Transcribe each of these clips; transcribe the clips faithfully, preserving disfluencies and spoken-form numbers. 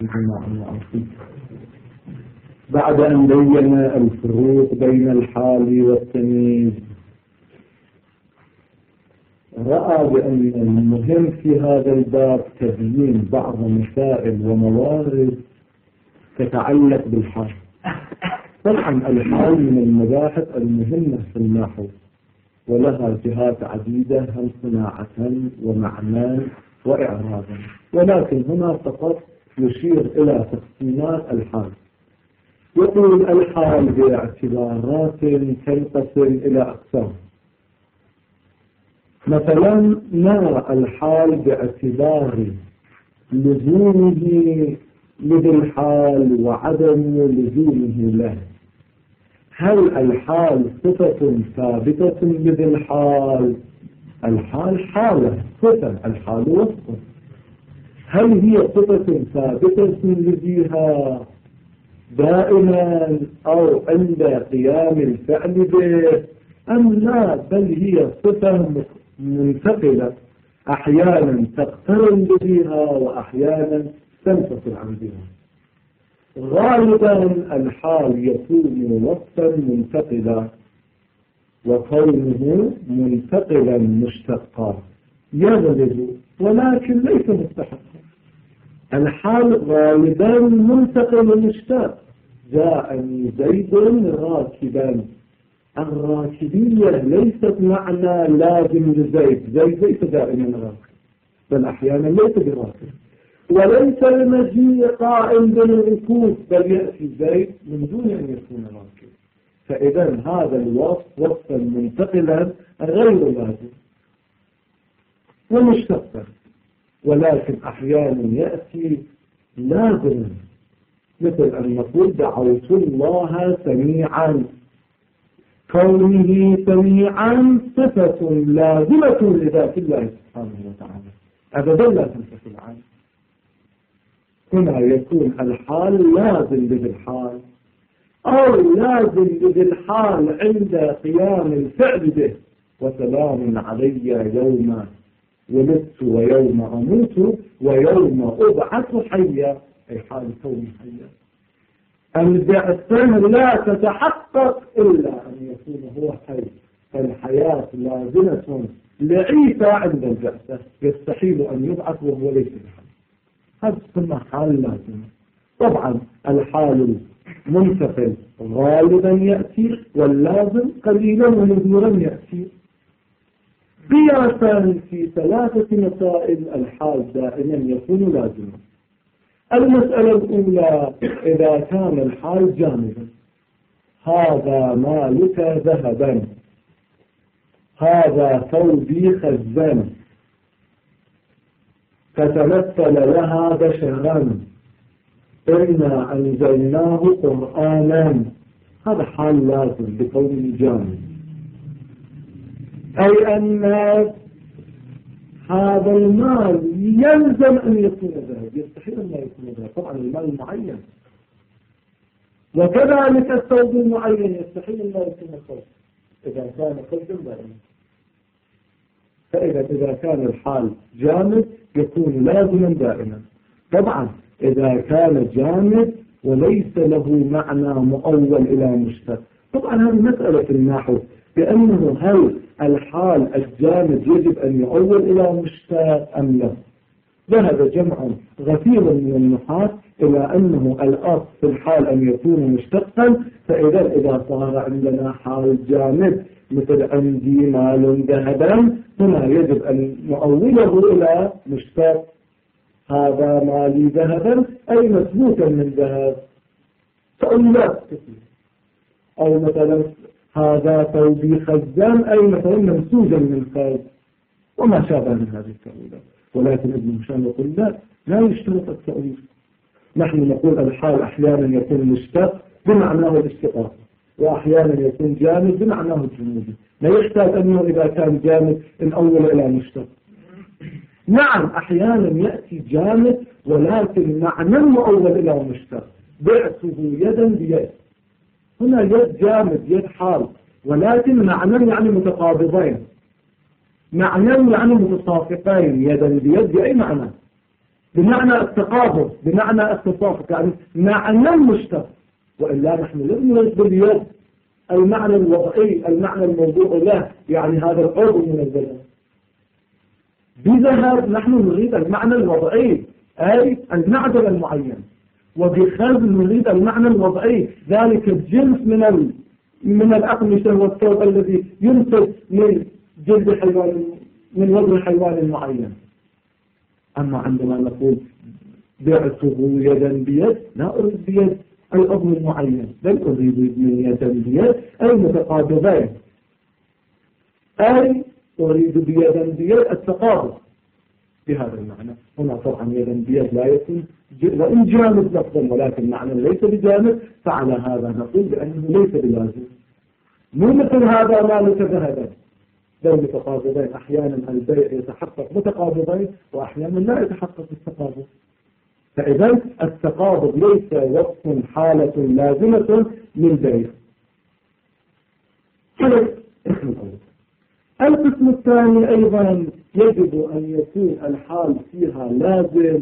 بعد أن بين الفروق بين الحال والتمييز رأى بأن المهم في هذا الباب تبيين بعض مسائل وموارد تتعلق بالحال. طبعا الحال من المباحث المهمة في النحو ولها جهات عديدة هم صناعة ومعنى وإعرابا، ولكن هنا فقط يشير إلى تقسيمات الحال. يقول الحال باعتبارات تنقسم إلى أقسام. مثلا نرى الحال باعتبار لزومه للحال وعدم لزومه له. هل الحال صفة ثابتة لذي الحال؟ الحال حالة صفة، الحال وصفة. هل هي صفة ثابتة لذيها دائما أو عند قيام الفعل به أم لا، بل هي صفة منتقلة أحيانا تقترن بها وأحيانا تنفصل عن بها. غالبا الحال يكون وصفا منتقلا وكونه منتقلا مشتقا يغلب ولكن ليس مستحقا. الحال غالبا منتقل مشتق. جاءني زيد راكبا، الراكبية ليست معنى لازم لزيد، زيد ليس دائما راكب بل أحيانا ليس براكب، وليس المجيء قائم بالركوب بل يأتي زيد من دون أن يكون راكب. فإذا هذا الوصف وصفا منتقلا غير لازم ومشتقا، ولكن أحيانا يأتي لازما، مثل أن نقول دعوت الله سميعا. كونه سميعا صفة لازمة لذات الله سبحانه وتعالى أبدا لا تنفصل عنه. هنا يكون الحال لازم لذي الحال أو لازم لذي الحال عند قيام الفعل به. وسلام علي يوم ولدت ويوم أموت ويوم أبعث حيا، أي حال كوني حيا. البعثة لا تتحقق إلا أن يكون هو حي، فالحياة لازمة لعيسى عند البعثة، يستحيل أن يبعث وهو ليس بحي. هذا اسمه حال لازمة. طبعا الحال منتقل غالبا يأتي واللازم قليلا ونذيرا يأتي. قياسا في ثلاثة مسائل الحال دائما يكون لازما. المسألة الأولى إذا كان الحال جامدا، هذا مالك ذهبا، هذا ثوبي خزا، فتمثل لها بشرا، إنا أنزلناه قرآنا، هذا حال لازم بقوله جامد. أي أن هذا المال يلزم أن يكون ذهب، يستحيل أن لا يكون ذهب، طبعا المال معين. وكذلك الثوب المعين يستحيل أن لا يكون ثوب إذا كان خزا دائما. فإذا إذا كان الحال جامد يكون لازما دائما. طبعا إذا كان جامد وليس له معنى مؤول إلى مشتق، طبعا هذه مسألة في النحو بأنه هل الحال الجامد يجب أن يؤول إلى مشتق أم لا. ذهب جمع غفير من النحاة إلى أنه الأصل في الحال أن يكون مشتقا. فإذا إذا صار عندنا حال جامد مثل عندي مال ذهبا، هنا يجب أن نؤوله إلى مشتق. هذا مالي ذهبا أي مثبوتا من ذهب، تؤولات كثير. أو مثلا هذا ثوبي خزان أي مثلا منسوجا من خز وما شابه من هذه التأويلات. ولكن ابن هشام يقول لا لا يشترط التأويل. نحن نقول الحال أحيانا يكون مشتق بمعناه الاشتقاق، وأحيانا يكون جامد بمعناه الجمودي. لا يحتاج أنه إذا كان جامد نؤول إلى مشتق. نعم أحيانا يأتي جامد ولكن معنى مؤول إلى مشتق، بعثه يدا بيد. هنا يد جامد يد حال، ولكن معنى يعني متقابضين، معنى يعني متصافقين، يدا بيد أي معنى بمعنى التقابض، بمعنى التطابق، يعني معنى مشتق. وإلا نحن لم نرد باليد المعنى الوضعي، المعنى الموضوع له، يعني هذا العضو من البدن. بذهب نحن نريد المعنى الوضعي أي المعدن المعين، وبخذ نريد المعنى الوضعي ذلك الجنس من ال... من الأقمشة والثوب الذي ينتج من جلد حيوان، من وزن حيوان معين. أما عندما نقول بعته يدا بيد، لا أريد بيد العضو المعين، بل أريد من يدا بيد المتقابضين، أي أريد بيدا بيد التقابض بهذا المعنى. هنا طبعا يدا بيد لا يكون وإن جامد لفظا، ولكن معنى ليس بجامد، فعلى هذا نقول بأنه ليس بلازم. مو مثل هذا ما متذهبا، بل متقابضين. أحيانا البيع يتحقق متقابضين وأحيانا لا يتحقق التقابض. فإذا التقابض ليس وصف حالة لازمة للبيع. القسم الثاني أيضا يجب أن يكون الحال فيها لازم.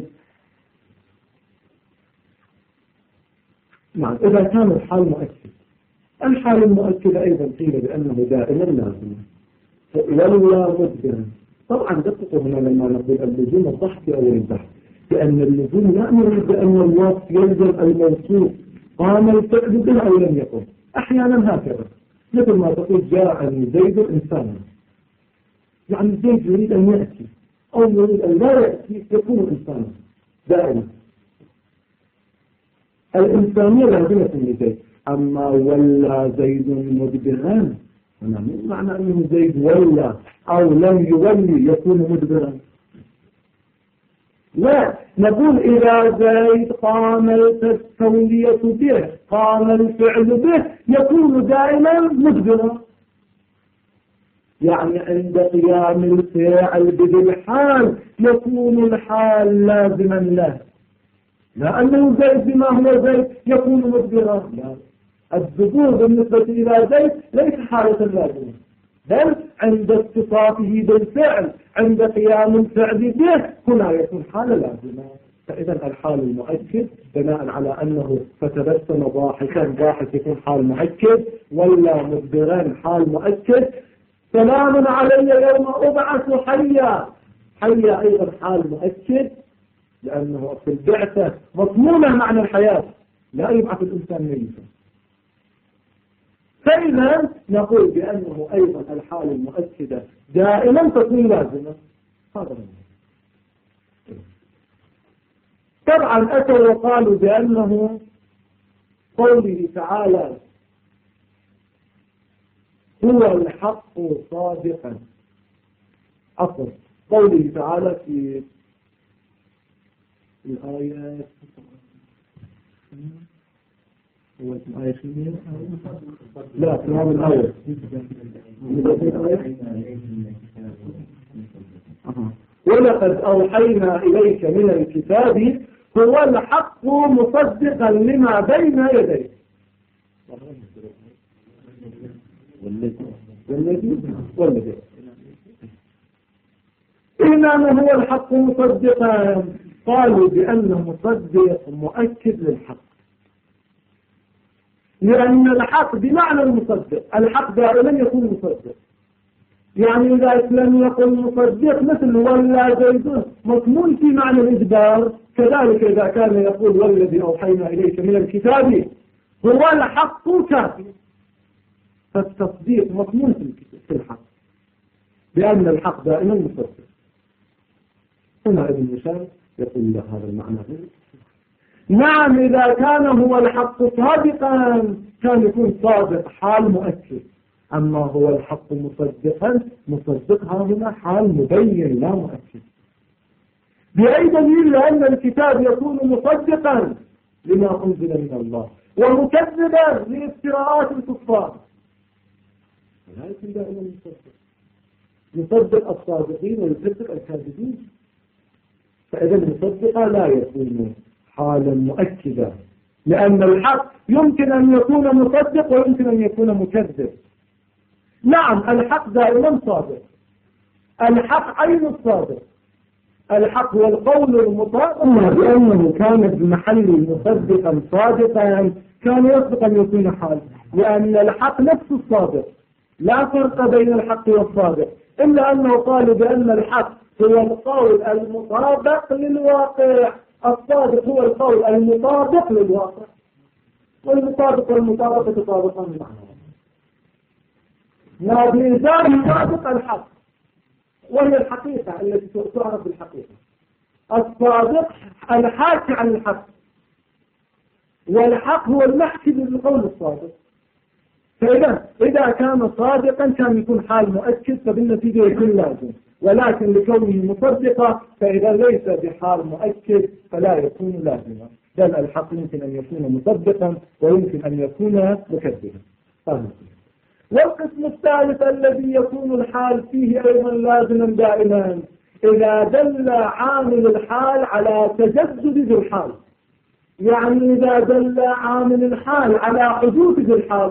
نعم، إذا كان الحال مؤكد. الحال المؤكد أيضا قيل بأنه دائما لازم ولا مدبرا. طبعا دققوا هنا لما نقول اللزوم الضحك أو البحث، لأن اللزوم لا نريد بأن الوصف يلزم الموصوف قام الفعل به أو لم يقم. أحيانا هكذا، مثل ما تقول جاءني زيد إنسانا، يعني زيد يريد أن يأتي أو يريد أن لا يأتي يكون إنسانا دائما. الإنسانية لازمة لزيد. أما ولا زيد مدبرا، أنا مو معنى أنه زيد ولا أو لم يولي يكون مدبرا. لا، نقول إذا زيد قام التولية به، قام الفعل به، يكون دائما مدبرا. يعني عند قيام الفعل بذي الحال يكون الحال لازما له، لا أنه زيد بما هو زيد يكون مدبرا. لا، الدبور بالنسبة إلى زيد ليس حالة لازمة، بل عند اتصافه بالفعل، عند قيام الفعل به، هنا يكون حالة لازمة. فإذا الحال المؤكد بناء على أنه فتبسم ضاحكا ضاحك يكون حال مؤكد، ولا مدبرا حال مؤكد. سلام علي يوم أبعث حيا، حيا أيضا حال مؤكد، لأنه في البعثة مضمونة معنى الحياة، لا يبعث الإنسان ميتا. فإذا نقول بأنه أيضا الحال المؤكدة دائما تكون لازمة. هذا طبعا أتوا وقالوا بأنه قوله تعالى هو الحق صادقا، أصل قوله تعالى في الآيات هو الآية خمية لا في هذا الآية ولقد أوحينا إليك من الكتاب هو الحق مصدقا لما بين يديه والذي والذي إنما هو الحق مصدقا. قالوا بأنه مصدق مؤكد للحق، لأن الحق بمعنى المصدق. الحق دائما يكون مصدق، يعني إذا لم يكن مصدق مثل ولا زيد مضمون في معنى الإجبار، كذلك إذا كان يقول والذي أوحينا إليك من الكتاب هو الحق كافي، فالتصديق مضمون في الحق لأن الحق دائما مصدق. هنا ابن هشام يقول له هذا المعنى. نعم، إذا كان هو الحق صادقا كان يكون صادق حال مؤكد، أما هو الحق مصدقا، مصدقها هنا حال مبين لا مؤكد. بأي دليل؟ لأن الكتاب يكون مصدقا لما أنزل من الله ومكذبا لافتراءات الكفار، لا يكون دائما مصدق، يصدق الصادقين ويكذب الكاذبين. فإذا المصدقة لا يكون حالا مؤكدا، لأن الحق يمكن أن يكون مصدق ويمكن أن يكون مكذب. نعم، الحق دائما صادق، الحق عين الصادق، الحق والقول المطابق، لأنه كان بمحل مصدقا صادقا كان يصدق أن يكون حال، لأن الحق نفسه الصادق، لا فرق بين الحق والصادق، إلا أنه قالوا بأن الحق هو القول المطابق للواقع، الصادق هو القول المطابق للواقع، والمطابق والمطابق تطابقان معه. ما بإنزال الصادق الحق، وهي الحقيقة التي تعرف بالحقيقة. الصادق الحاكي عن الحق، والحق هو المحكي بالقول الصادق. فإذا إذا كان صادقا كان يكون حال مؤكد، فبالنتيجة يكون لازم، ولكن لكونه مصدقا فإذا ليس بحال مؤكد فلا يكون لازما، بل الحق يمكن أن يكون مصدقا ويمكن أن يكون مكذبا. والقسم الثالث الذي يكون الحال فيه أيضا لازما دائما إذا دل عامل الحال على تجدد ذي الحال، يعني إذا دل عامل الحال على حدوث ذي الحال،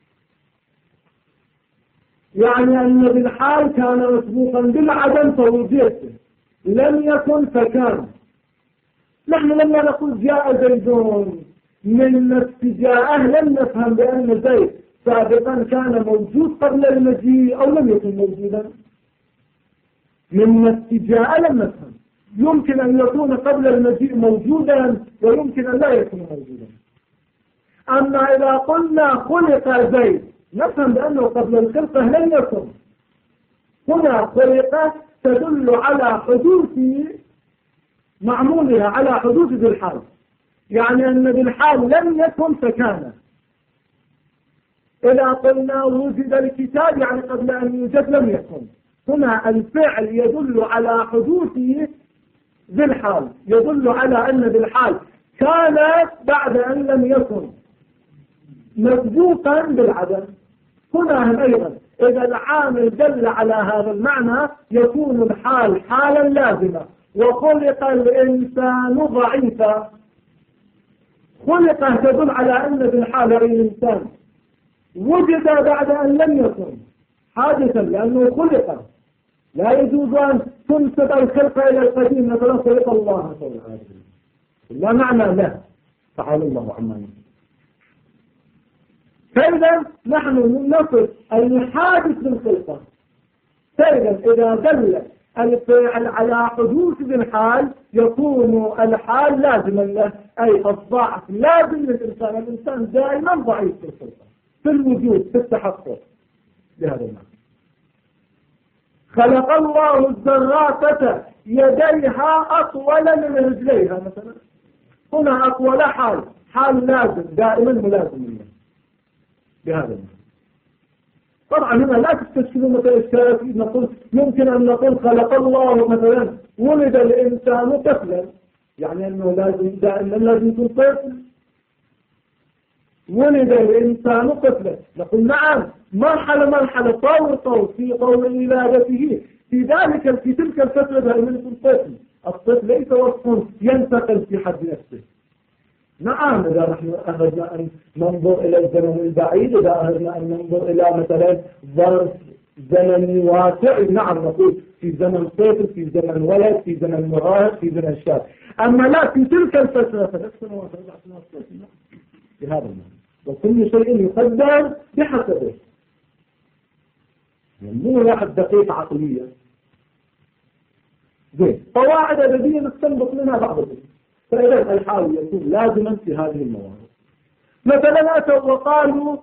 يعني أن ذي الحال كان مسبوقا بالعدم فوجدته، لم يكن فكان. نحن لما نقول جاء زيدون من نفس جاءه لم نفهم بأن زيد سابقا كان موجود قبل المجيء أو لم يكن موجودا. من نفس جاء لم نفهم، يمكن أن يكون قبل المجيء موجودا ويمكن أن لا يكون موجودا. أما إذا قلنا خلق زيد نفهم بأنه قبل الخلقة لم يكن. هنا خلقة تدل على حدوث معمولها، على حدوث ذي الحال، يعني أن ذي الحال لم يكن فكان. إذا قلنا وجد الكتاب يعني قبل أن يوجد لم يكن. هنا الفعل يدل على حدوث ذي الحال، يدل على أن ذي الحال كان بعد أن لم يكن مسبوقا بالعدم. هنا أيضا إذا العامل دل على هذا المعنى يكون الحال حالا لازمة. وخلق الإنسان ضعيفا، خلق تدل على أن ذي الحال الإنسان وجد بعد أن لم يكن حادثا لأنه خلق. لا يجوز أن تنسب الخلق إلى القديم مثلا خلق الله تعالى، لا معنى له، تعالى الله عما يقول. فإذا نحن نصف الحادث بالخلقة. فإذا إذا دل الفعل على حدوث ذي الحال يكون الحال لازما له، أي الضعف لازم للإنسان. الإنسان دائما ضعيف في الخلقة، في الوجود، في التحقق بهذا المعنى. خلق الله الزرافة يديها أطول من رجليها مثلا، هنا أطول حال، حال لازم دائما ملازم له بهذا المعنى. طبعا هنا لا تستشكلوا مثلا إشكالات، نقول يمكن أن نقول خلق الله مثلا ولد الإنسان طفلا، يعني أنه لازم دائما لازم يكون طفل. ولد الإنسان طفلا، نقول نعم، مرحلة مرحلة، طور طور في طور ولادته، في ذلك في تلك الفترة دائما يكون طفل. الطفل ليس وصف ينتقل في حد نفسه. نعم إذا نحن أردنا أن ننظر إلى الزمن البعيد، إذا أردنا أن ننظر إلى مثلا ظرف زمني واسع، نعم نقول في زمن طفل، في زمن ولد، في زمن مراهق، في زمن شاب. أما لا في تلك الفترة ثلاث سنوات أربع سنوات بهذا المعنى. وكل شيء يقدر بحسبه، مو واحد دقيق عقلية. زين، قواعد أدبية نستنبط منها بعض الشيء. فإذا الحال يكون لازما في هذه المواضع. مثلا أتوا وقالوا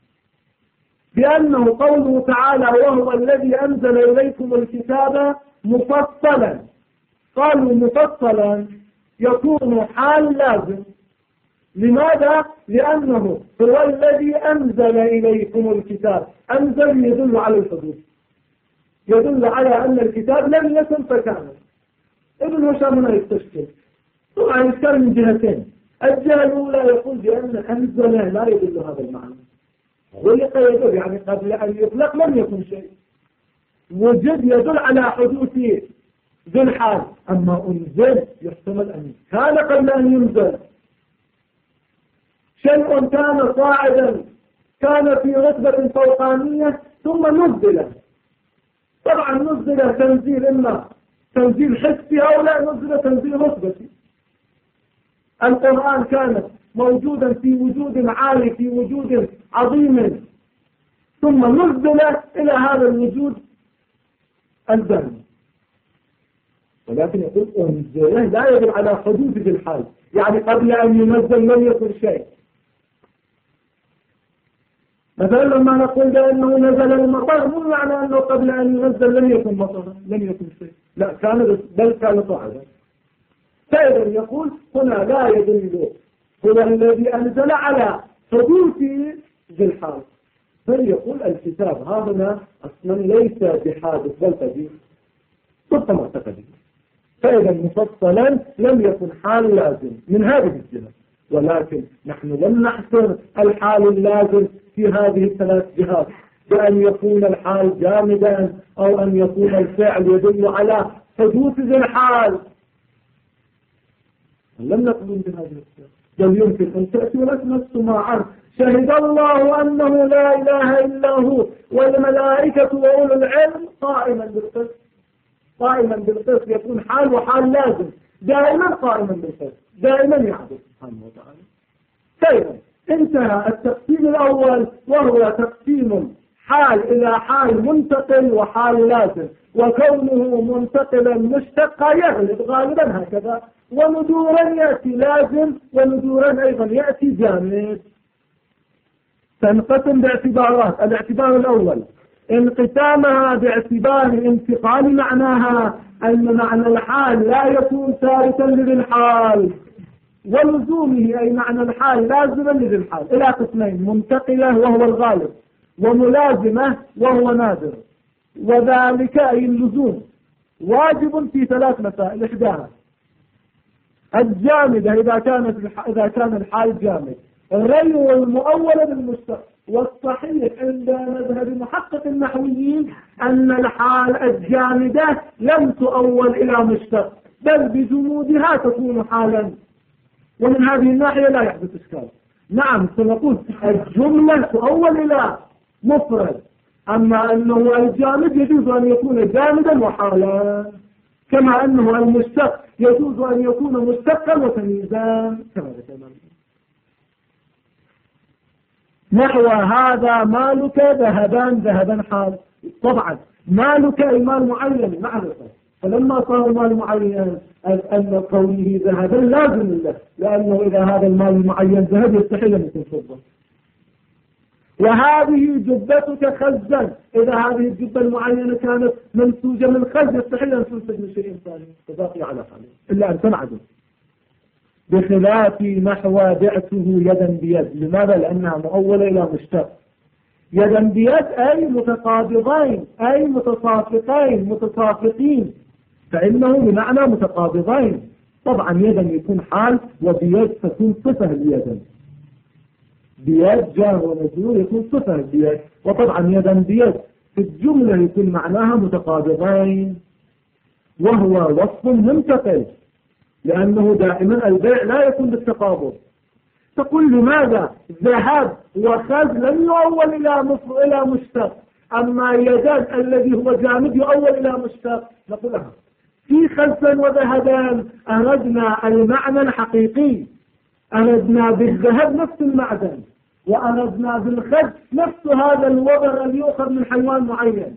بأنه قوله تعالى وهو الذي أنزل إليكم الكتاب مفصلا، قالوا مفصلا يكون حال لازم. لماذا؟ لأنه هو الذي أنزل إليكم الكتاب. أنزل يدل على الحدوث، يدل على أن الكتاب لم يكن فكان. ابن هشام هنا يستشكل، طبعا يذكر من جهتين. الجهة الأولى يقول بأن أنزل لا يدل هذا المعنى، خلق يدل يعني قبل أن يخلق لم يكن شيء. وجد يدل على حدوث ذي الحال. أما أنزل يحتمل أن كان قبل أن ينزل شيء، كان صاعدا، كان في رتبة فوقانية ثم نزل. طبعا نزل تنزيل إما تنزيل حسي أو لا نزل تنزيل رتبتي. القرآن كان موجودا في وجود عالي، في وجود عظيم، ثم نزل إلى هذا الوجود الدائم. ولكن يقول أنزله لا يدل على حدوث الحال، يعني قبل أن ينزل لم يكن شيء. مثلا لما نقول بأنه نزل المطر مو معنى أنه قبل أن ينزل لم يكن مطر، لم يكن شيء، لا كان، بل كان صاعدا. فإذا يقول هنا لا يدل هو الذي أنزل على حدوث ذي الحال، بل يقول الكتاب هذا أصلا ليس بحادث بل قديم ضد معتقدين. فإذا مفصلا لم يكن حال لازم من هذه الجهة، ولكن نحن لم نحصر الحال اللازم في هذه الثلاث جهات بأن يكون الحال جامدا أو أن يكون الفعل يدل على حدوث ذي الحال، لم نقبل بهذه الجهة. بل يمكن أن تأتي ولكن نفس ما عرف شهد الله أنه لا إله إلا هو والملائكة وأولو العلم قائما بالقسط. قائما بالقسط يكون حال وحال لازم، دائما قائما بالقسط، دائما يعبد سبحانه وتعالى. فإذا انتهى التقسيم الأول وهو تقسيم حال إلى حال منتقل وحال لازم، وكونه منتقلا مشتقا يغلب غالبا هكذا، وندورا يأتي لازم وندورا أيضا يأتي جامد. تنقسم باعتبارات. الاعتبار الأول انقسامها باعتبار انتقال معناها، أن معنى الحال لا يكون ثابتا لذي الحال، ولزومه أي معنى الحال لازما لذي الحال إلى قسمين: منتقلة وهو الغالب، وملازمة وهو نادر. وذلك أي اللزوم واجب في ثلاث مسائل: إحداها الجامدة إذا كانت إذا كان الحال جامد، غير المؤول بالمشتق. والصحيح عند مذهب محقق النحويين أن الحال الجامدة لم تؤول إلى مشتق، بل بجمودها تكون حالا، ومن هذه الناحية لا يحدث إشكال. نعم سنقول الجملة تؤول إلى مفرد، أما أنه الجامد يجوز أن يكون جامدا وحالا، كما أنه المشتق يجوز أن يكون مشتقا وتمييزا كما ذكرنا. نحو هذا مالك ذهبان ذهبا حال. طبعا مالك المال معين معرفة، فلما صار المال معين أن قوله ذهبا لازم له، لأنه إذا هذا المال المعين ذهب يستحيل أن يكون فضة. وهذه جبتك خزا، إذا هذه الجبة المعينة كانت منسوجة من خز يستحيل أن تنسج من شيء ثاني تباقي على حاله إلا أن تنعدم. بخلاف نحو بعته يدا بيد. لماذا؟ لأنها مؤولة إلى مشتق. يدا بيد أي متقابضين، أي متصافقين متصافقين، فإنه بمعنى متقابضين. طبعا يدا يكون حال، وبيد تكون صفة بيدا. بيد جار ومجرور يكون صفة بيد، وطبعا يدا بيد في الجملة يكون معناها متقابضين، وهو وصف منتقل، لأنه دائما البيع لا يكون بالتقابض. تقول لماذا ذهب وخز لم يؤول إلى مصر إلى مشتق، أما يدان الذي هو جامد يؤول إلى مشتق؟ نقول لها في خزا وذهبان أردنا المعنى الحقيقي، أردنا بالذهب نفس المعدن، وأردنا بالخز نفس هذا الوبر اللي يؤخذ من حيوان معين.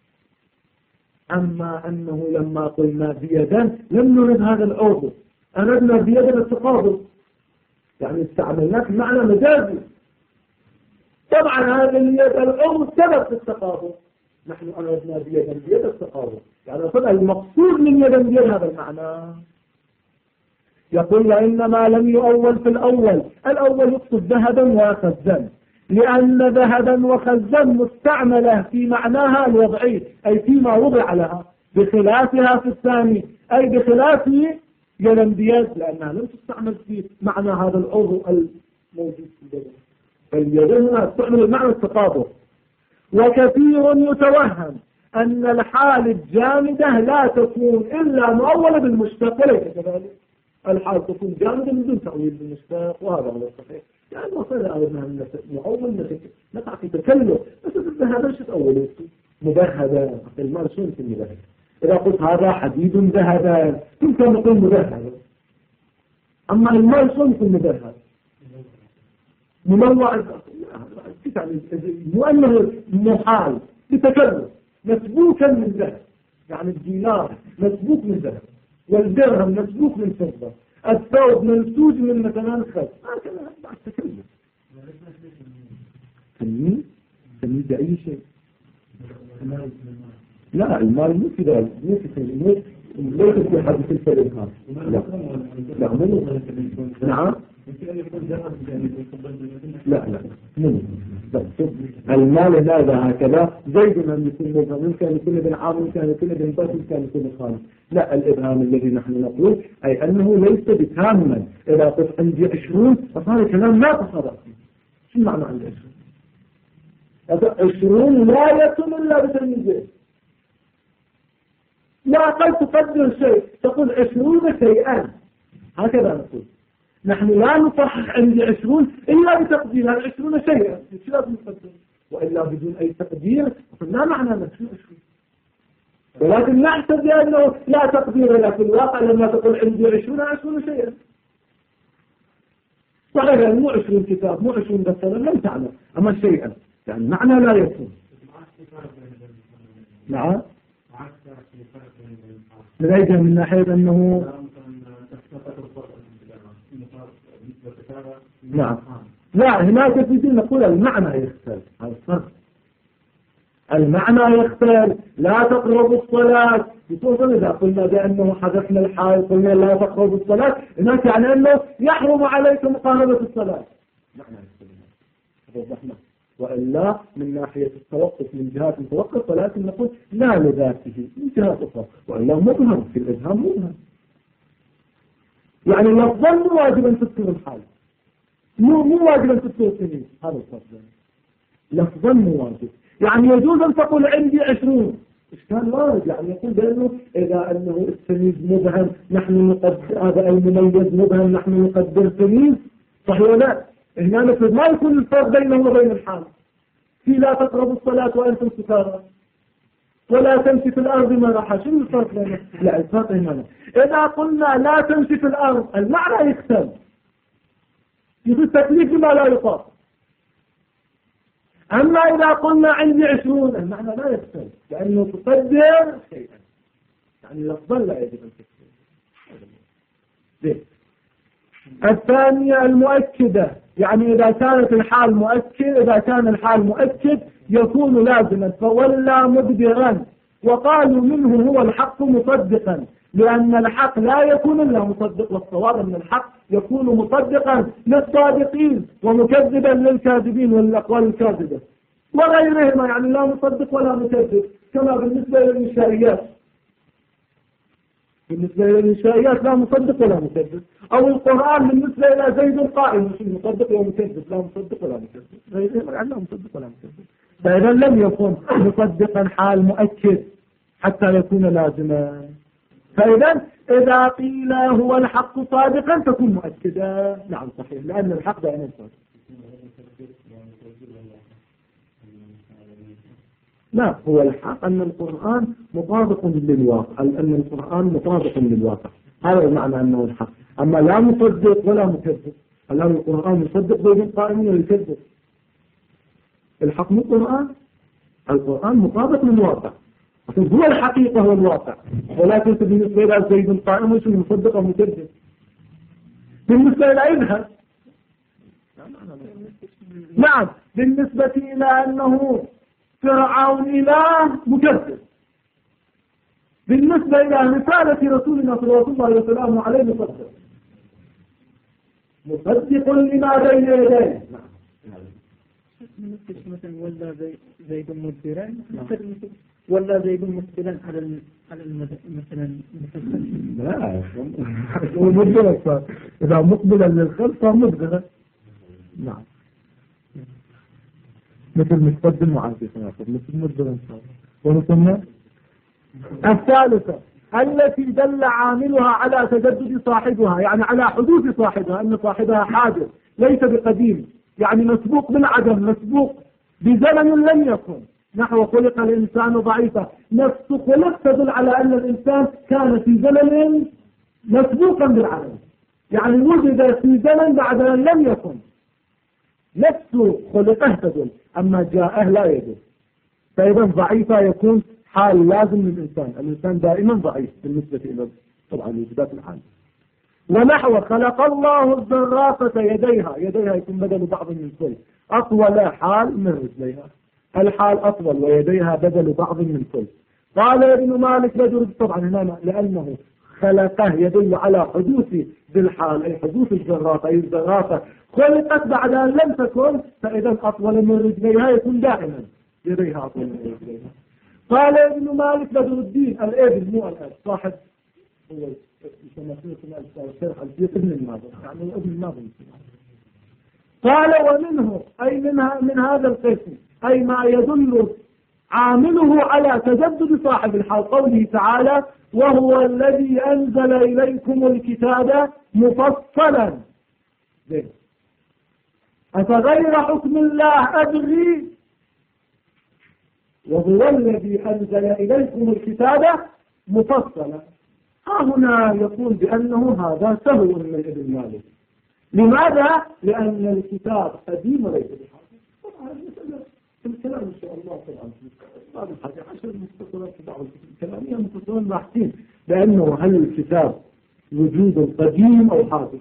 أما أنه لما قلنا بيدا لم نرد هذا العضو، أردنا بيدا التقابض، يعني استعملناه معنى مجازي. طبعا هذا اليد العضو سبب في التقابض، نحن أردنا بيدا بيد التقابض، يعني طبعا المقصود من يدا بيد هذا المعنى. يقول وإنما لم يؤول في الأول، الأول يقصد ذهبا وخزا، لأن ذهبا وخزا مستعملة في معناها الوضعي، أي فيما وضع لها، بخلافها في الثاني، أي بخلاف يدا بيد، لأنها لم تستعمل في معنى هذا العضو الموجود في البدن. فاليد هنا تستعمل المعنى التقابض. وكثير يتوهم أن الحال الجامدة لا تكون إلا مؤولة بالمشتق، وليس كذلك. الحال تكون جامدة من دون تأويل بالمشتق، وهذا هو الصحيح. يعني وصل أولنا مؤول نقع في تكلف، بس هذا شو تأوله مبهدا المال شو مثل مبهد. إذا قلت هذا حديد ذهبا يمكن أن نقول مذهب، أما المال شلون يكون مذهب منوع؟ مو أنه محال بتكلف مسبوكا من ذهب، يعني الدينار مسبوك من ذهب والدرهم مسبوك من فضة، الثوب منسوج من مثلا خز، هكذا بعد تكلف. تمييز تمييز أي شيء. لا المال مو في ذلك، مو في تمييز، ليس في حدث الفرق. لا لا مو نعم لا لا مو المال هذا هكذا زيد من يكون مبهم، يمكن أن يكون ابن عام، يمكن أن يكون ابن بس، يمكن أن يكون خالد. لا الإبهام الذي نحن نقول أي أنه ليس بتاما. إذا قلت عندي عشرون فصار الكلام لا تصرف. شو معنى عندي عشرون؟ عشرون لا يتم إلا بتمييزه. لا قد تقدر شيء تقول عشرون شيئا، هكذا نقول. نحن لا نصحح عندي عشرون إلا بتقدير العشرون شيئا، شو لازم نقدر؟ وإلا بدون أي تقدير لا معنى لك شو عشرون. ولكن نحسب بأنه لا تقدير لك في الواقع لما تقول عندي عشرون عشرون شيئا. صحيح مو عشرون كتاب، مو عشرون دفتر، لم تعلم، أما شيئا يعني معنى لا يكون. نعم لدينا من ناحية أنه نعم لا هناك في نقول المعنى يختلف، هذا الفرق. المعنى يختلف. لا تقربوا الصلاة خصوصا إذا قلنا بأنه حذفنا الحال قلنا لا تقربوا الصلاة، هناك يعني أنه يحرم عليكم مقاربة الصلاة. معنى يختلف وإلا من ناحية التوقف من جهات التوقف، ولكن نقول لا لذاته من جهات أخرى، وإلا مبهم في الإبهام مبهم. يعني لفظا مو واجب أن تذكر الحال، مو مو واجب أن تذكر السنين، هذا الفرق. لفظا مو واجب، يعني يجوز أن تقول عندي عشرون، إشكال وارد، يعني يقول بأنه إذا أنه التمييز مبهم نحن نقدر هذا المميز مبهم نحن نقدر تمييز، صحيح ولا هنا نفرض ما يكون الفرق بينه وبين الحال. في لا تقربوا الصلاة وأنتم سكارى ولا تمشي في الأرض مرحا، شنو الفرق بينه؟ لا الفرق هنا إذا قلنا لا تمشي في الأرض المعنى يختلف، يصير تكليف بما لا يطاق. أما إذا قلنا عندي عشرون المعنى لا يختلف، لأنه تقدر شيئا، يعني لفظا لا يجب أن تكتب. الثانية المؤكدة، يعني إذا كانت الحال مؤكد، إذا كان الحال مؤكد يكون لازما فولى مدبرا، وقالوا منه هو الحق مصدقا، لأن الحق لا يكون إلا مصدق، والصواب من الحق يكون مصدقا للصادقين ومكذبا للكاذبين والأقوال الكاذبة وغيرهما، يعني لا مصدق ولا مكذب. كما بالنسبة للإنشائيات، بالنسبة للإنشائيات لا مصدق ولا مكذب، أو القرآن بالنسبة إلى زيد قائم مش مصدق ولا مكذب، لا مصدق ولا مكذب، غيرهما لا مصدق ولا مكذب. فإذا لم يكن مصدقا حال مؤكد حتى يكون لازما. فإذا إذا قيل هو الحق صادقا تكون مؤكدا. نعم صحيح، لأن الحق دائما صادق. لا هو الحق أن القرآن مطابق للواقع، أن القرآن مطابق للواقع، هذا المعنى أنه الحق. أما لا مصدق ولا مكذب، الآن القرآن مصدق بين قائمين ويكذب. الحق مو القرآن، القرآن مطابق للواقع، هو الحقيقة هو الواقع، ولكن بالنسبة إلى زيد قائم وش مصدق ومكذب، بالنسبة إلى إذهب. نعم بالنسبة إلى أنه فرعون إله مكذب، بالنسبة إلى رسالة رسولنا صلى الله عليه وسلم عليه مصدق، مصدق لما بين يديه. مثلا ولا زيد مدبرا ولا زيد مقبلا على على مثلا لا هو مدبر، إذا مقبلا للخلف مدبرا. نعم مثل متقدم وعاكس، مثل مدبرا. ونسمى الثالثة التي دل عاملها على تجدد صاحبها، يعني على حدوث صاحبها، أن صاحبها حادث ليس بقديم، يعني مسبوق بالعدم، مسبوق بزمن لم يكن، نحو خلق الإنسان ضعيفا، نفس خلق تدل على أن الإنسان كان في زمن مسبوقا بالعدم، يعني وجد في زمن بعد أن لم يكن. نفس خلقه تدل، أما جاءه لا يدل. فإذا ضعيفا يكون حال لازم للإنسان، الإنسان دائما ضعيف بالنسبة إلى طبعا وجودات الحال. ونحو خلق الله الزرافة يديها، يديها يكون بدل بعض من كل، أطول حال من رجليها، الحال أطول ويديها بدل بعض من كل. قال ابن مالك بدر، طبعا هنا لأنه خلقه يدل على حدوث ذي الحال، أي حدوث الزرافة، أي الزرافة خلقت بعد أن لم تكن، فإذا أطول من رجليها يكون دائما يديها أطول من رجليها. قال ابن مالك بدر الدين الابن مو الأب، صاحب هو يسمى الشيخ الفيق ابن الناظر، يعني ابن الناظر. قال ومنه أي منها من هذا القسم أي ما يدل عامله على تجدد صاحب الحال، قوله تعالى وهو الذي أنزل إليكم الكتاب مفصلا أفغير حكم الله أبغي وهو الذي أنزل إليكم الكتاب مفصلا. ها هنا يقول بأنه هذا سهو من ابن مالك. لماذا؟ لأن الكتاب قديم وليس بحاجة. طبعا الكلام إن شاء الله طبعا بعض الحاجة عشر مختصرات في بعض الكلامية مختصرون باحثين لأنه هل الكتاب وجود قديم أو حادث؟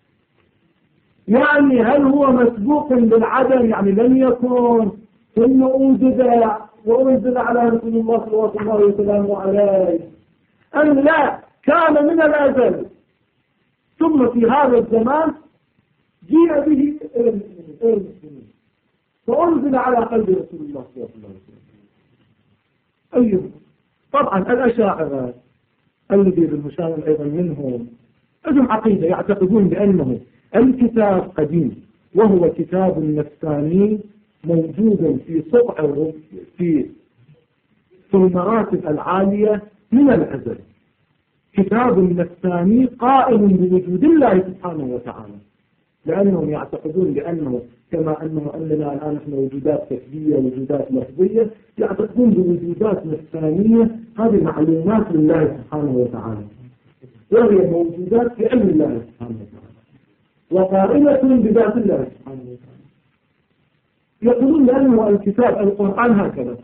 يعني هل هو مسبوق بالعدم، يعني لم يكن ثم أوجد وأنزل على رسول الله صلى الله عليه وسلم عليه، أم لا كان من الأزل ثم في هذا الزمان جيء به إلى المسلمين فأنزل على قلب رسول الله صلى الله عليه وسلم. أيضا طبعا الأشاعرة الذي بالمشاهد أيضا منهم لهم عقيدة يعتقدون بأنه الكتاب قديم وهو كتاب نفساني موجود في صبع في في المراتب العالية من الأزل، كتاب نفساني قائم بوجود الله سبحانه وتعالى، لأنهم يعتقدون بأنه كما أنه أننا الآن نحن وجودات تكبية وجودات لفظية، يعتقدون بوجودات نفسانية هذه معلومات لله سبحانه وتعالى وهي موجودات في علم الله سبحانه وتعالى وقائمة بذات الله سبحانه وتعالى. يقولون لأنه الكتاب القرآن هكذا.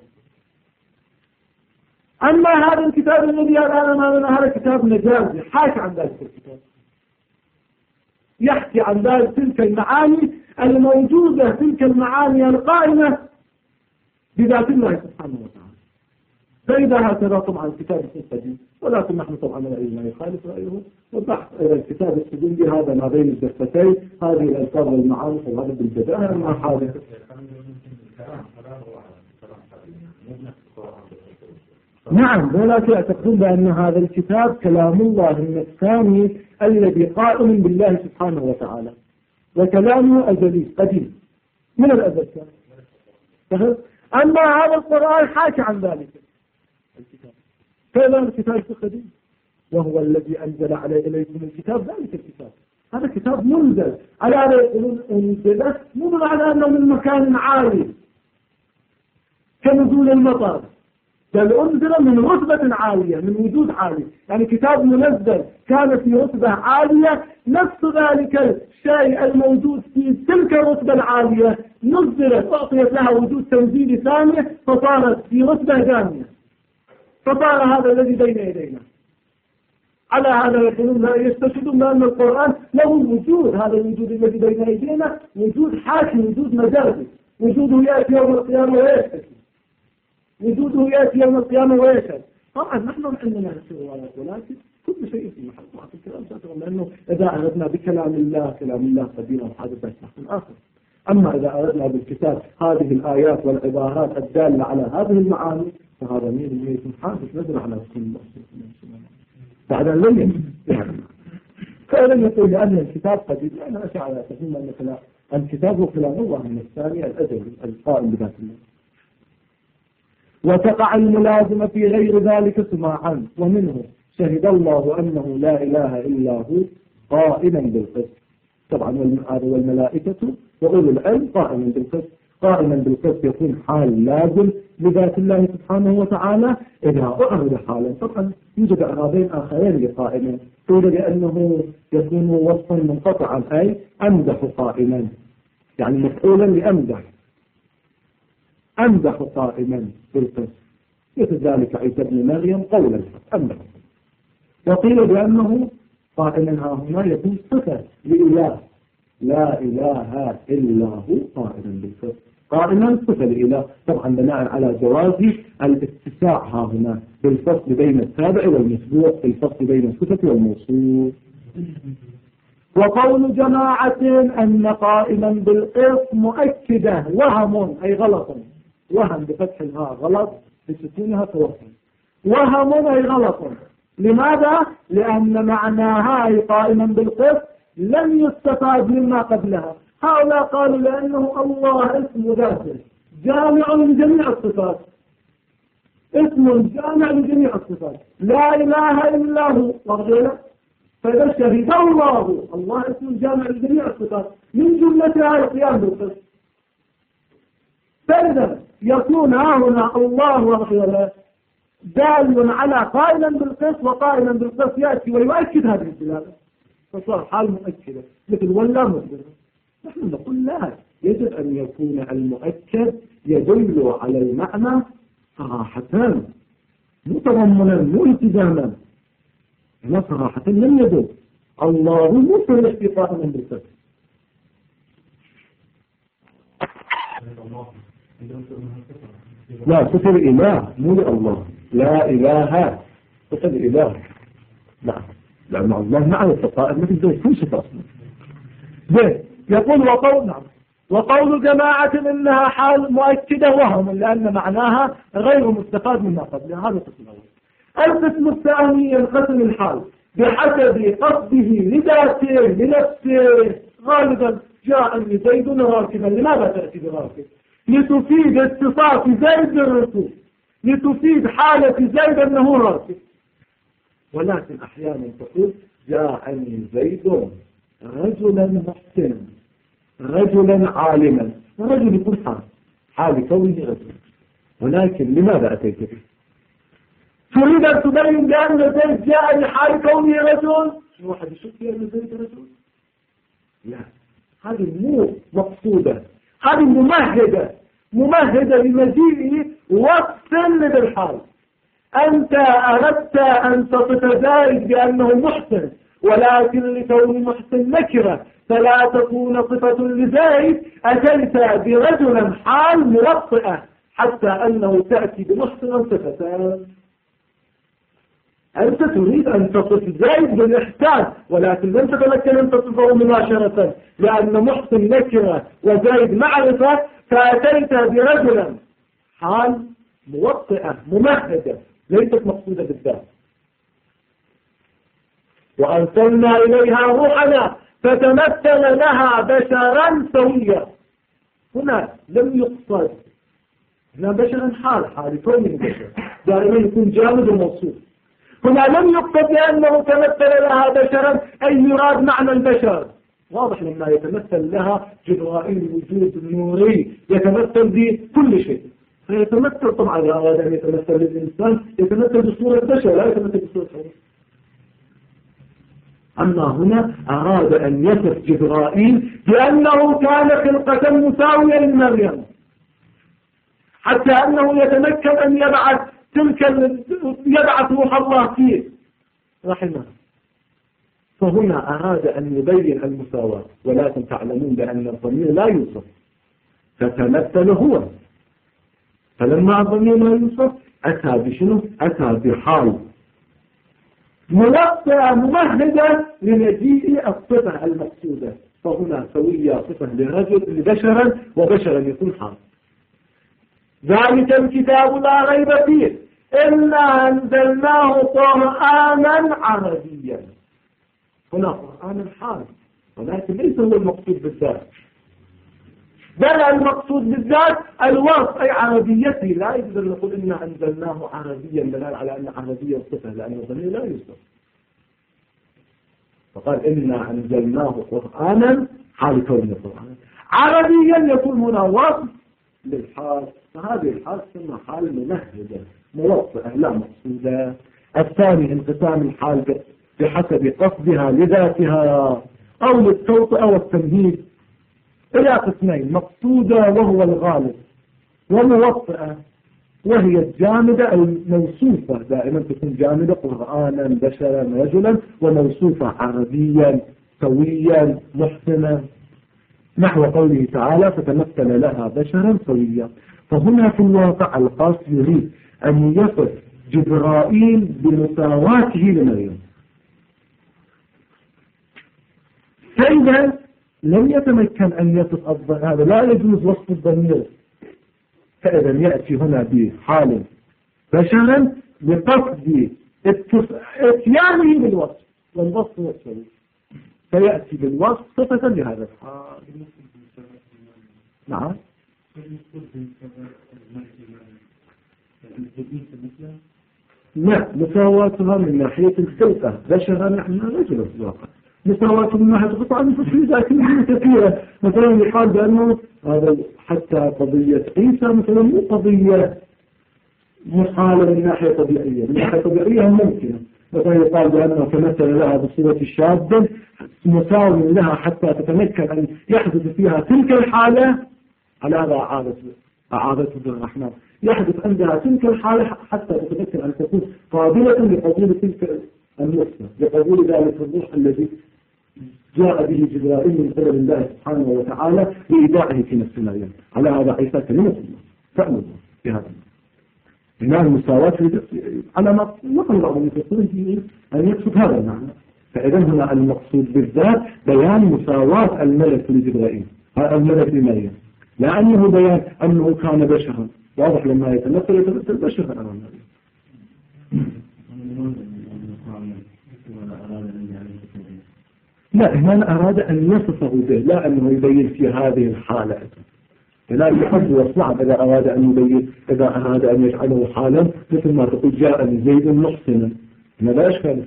أما هذا الكتاب الذي الآن أمامنا هذا كتاب مجازي حاكي عن ذلك الكتاب، يحكي عن ذلك تلك المعاني الموجودة، تلك المعاني القائمة بذات الله سبحانه وتعالى. فإذا هكذا طبعا الكتاب القديم، ولكن نحن طبعا رأينا ما يخالف رأيه وبحث الكتاب القديم بهذا ما بين الدفتين هذه الألفاظ والمعاني وهذا بالجداء ما حادث. نعم، ولكن يعتقدون بأن هذا الكتاب كلام الله النفساني الذي قائم بالله سبحانه وتعالى وكلامه أزلي قديم من الأزل كان. أما هذا القرآن حاكي عن ذلك الكتاب، فإذا الكتاب قديم وهو الذي أنزل علي إليكم الكتاب، ذلك الكتاب هذا كتاب منزل على هذا يقولون أنزل مو معنى أنه من مكان عالي كنزول المطر، بل أنزل من رتبة عالية من وجود عالي، يعني كتاب منزل كان في رتبة عالية، نفس ذلك الشيء الموجود في تلك الرتبة العالية نزلت أعطيت لها وجود تنزيل ثانية فصارت في رتبة ثانية، فصار هذا الذي بين يدينا. على هذا يقولون لا يستشهدون بأن القرآن له وجود، هذا الوجود الذي بين يدينا وجود حاكم، وجود مجازي، وجوده يأتي يوم القيامة ويشتكي، وجوده يأتي يوم القيامة ويشهد. طبعا نحن عندنا الروايات ولكن كل شيء في محل طبعا في الكلام شاطر، لأنه إذا أردنا بكلام الله كلام الله قديم وحادث بشخص آخر. أما إذا أردنا بالكتاب هذه الآيات والعبارات الدالة على هذه المعاني فهذا مين يكون حادث نزل على رسول الله صلى الله عليه وسلم بعد أن لم يكن. فإذا يقول لأن الكتاب قديم، لأن أشعر يتفهم أن كلام الكتاب هو كلام الله من الثاني الأزلي القائم بذات الله. وتقع الملازمة في غير ذلك سماعا، ومنه شهد الله أنه لا إله إلا هو قائما بالقسط، طبعا والملائكة وأولو العلم قائما بالقسط، قائما بالقسط يكون حال لازم لذات الله سبحانه وتعالى. إذا أعرض حالا طبعا يوجد إعرابين آخرين لقائما، قيل لأنه يكون وصفا منقطعا أي أمدح قائما، يعني مفعولا لأمدح، أمدح قائما بالقسط، مثل ذلك عيسى بن مريم قول الحق أمدح. وقيل بأنه قائما ها هنا يكون صفة لإله، لا إله إلا هو قائما بالقسط، قائما صفة لإله، طبعا بناء على جواز الاتساع ها هنا بالفصل بين التابع والمسبوق، الفصل بين الصفة والموصوف. وقول جماعة أن قائما بالقسط مؤكدة وهم أي غلط، وهم بفتح الهاء غلط بسكونها توهم، وهم أي غلط. لماذا؟ لأن معناها أي قائما بالقسط لم يستفاد مما قبلها. هؤلاء قالوا لأنه الله اسم ذاته جامع لجميع الصفات، اسم جامع لجميع الصفات، لا إله إلا هو وغيره، فإذا شهد الله، الله اسم جامع لجميع الصفات من جملتها القيام بالقسط، فإذا يكون هنا الله وغيره دال على قائلا بالقسط، وقائلا بالقسط يأتي ويؤكد هذه الدلالة، فصار حال مؤكدة مثل ولا مؤكدة. نحن نقول لا، يجب أن يكون المؤكد يدل على المعنى صراحة متضمنا مو التزاما، لا صراحة لم يدل الله مصر في قائما بالقسط. لا صفة الإله مو لله، لا إله صفة الإله، نعم، لأن الله معه القائم مثل ذلك كل صفة أصلا. يقول وقول نعم وقول جماعة إنها حال مؤكدة وهم، لأن معناها غير مستفاد مما قبلها. هذا القسم الأول. القسم الثاني ينقسم الحال بحسب قصده لذاته لنفسه. غالبا جاءني زيد راكبا، لماذا تأتي براكب؟ لتفيد اتصاف زيد بالركوب، لتفيد حالة زيد أنه راكب. ولكن أحيانا تقول جاءني زيد رجلا محسنا، رجلا عالما، رجل يكون حال حال كونه رجل، ولكن لماذا أتيت به؟ تريد أن تبين بأن زيد جاء لحال كونه رجل؟ شو واحد يشك أن زيد رجل؟ لا، هذه مو مقصودة، هذه ممهدة، ممهدة لمجيء وصف للحال. أنت أردت أن تصف زيد بأنه محسن، ولكن لكون محسن نكرة فلا تكون صفة لزيد، أتيت برجل حال موطئة حتى أنه تأتي بمحسن صفة. أنت تريد أن تصف زيد بالإحسان، ولكن لم تتمكن أن تصفه مباشرة، لأن محسن نكرة وزيد معرفة، فأتيت برجل حال موطئة ممهدة ليست مقصودة بالذات. وأرسلنا إليها روحنا فتمثل لها بشرا سويا. هنا لم يقصد هنا بشرا حال حال كون بشر، دائما يكون جامد وموصوف. هنا لم يقصد لأنه تمثل لها بشرا أي يراد معنى البشر. واضح لما يتمثل لها جبرائيل وجود نوري يتمثل بكل شيء، فيتمثل طبعا إذا أراد أن يتمثل للإنسان يتمثل بصورة بشر لا يتمثل بصورة حيوان. أما هنا أراد أن يصف جبرائيل بأنه كان خلقة مساوية لمريم، حتى أنه يتمكن أن يبعث تلك يبعث روح الله فيه رحمه. فهنا أراد أن يبين المساواة، ولكن تعلمون بأن الضمير لا يوصف، فتمثل هو، فلما الضمير لا يوصف أتى بشنو؟ أتى بحال موطئة ممهدة لمجيء الصفة المقصودة. فهنا سوية صفة لرجل لبشرا، وبشرا يكون حال. ذلك الكتاب لا ريب فيه إنا أنزلناه قرآنا عربيا. هنا قرآن حال، ولكن ليس هو المقصود بالذات، بل المقصود بالذات الوصف أي عربيته. لا يقدر نقول إنا أنزلناه عربيا دلالة على أن عربيا صفة، لأن الضمير لا يوصف. فقال إنا أنزلناه قرآنا حال كون القرآن عربيا، يكون هنا وصف للحال، فهذه الحال تسمى حال ممهدة موطئة لا مقصودة. الثاني انقسام الحال بحسب قصدها لذاتها أو للتوطئة والتمهيد إلى قسمين: مقصودة وهو الغالب، وموطئة وهي الجامدة الموصوفة، دائما تكون جامدة قرآنا بشرا رجلا، وموصوفة عربيا سويا محسنا، نحو قوله تعالى فتمثل لها بشرا سويا. فهنا في الواقع القاص يريد أن يصف جبرائيل بمساواته لمريم، فإذا لم يتمكن أن يصف هذا لا يجوز وصف الضمير، فإذا يأتي هنا بحال بشرا بقصد اتيانه بالوصف، والوصف يسوي، فيأتي بالوصف صفة لهذا الحال. نعم. لا، مساواتها من ناحية الخلقة بشرا نحن رجل في الواقع، مساواة من ناحية الخلقة عن تفصيل لكن كثيرة. مثلا يقال بأنه هذا حتى قضية عيسى مثلا مو قضية محالة من ناحية طبيعية، من ناحية طبيعية ممكنة. مثلا يقال بأنه تمثل لها بصورة شابة مساوي لها حتى تتمكن أن يحدث فيها تلك الحالة، على هذا أعادة أعادة الرحمن، يحدث عندها تلك الحالة حتى تتمكن أن تكون قابلة لقبول تلك النفسة، لقبول ذلك الروح الذي جاء به جبرائيل من قبل الله سبحانه وتعالى لإيداعه في نفس مريم. على هذا عيسى كلمة الله فأمر في هذا هنا المساواة على ما نقل بعض المفسرين أن يقصد هذا المعنى. فإذا هنا المقصود بالذات بيان مساواة الملك لجبرائيل الملك لمريم، لا أنه بيان أنه كان بشرا، واضح لما يتمثل يتمثل بشرا أمام مريم. لا، هنا أراد أن يصفه به، لا أنه يبين في هذه الحالة. لا يحب وصعب إذا أراد أن يبين، إذا أراد أن يجعله حالا مثل ما تقول جاء زيد محسنا، ما لا أشكال.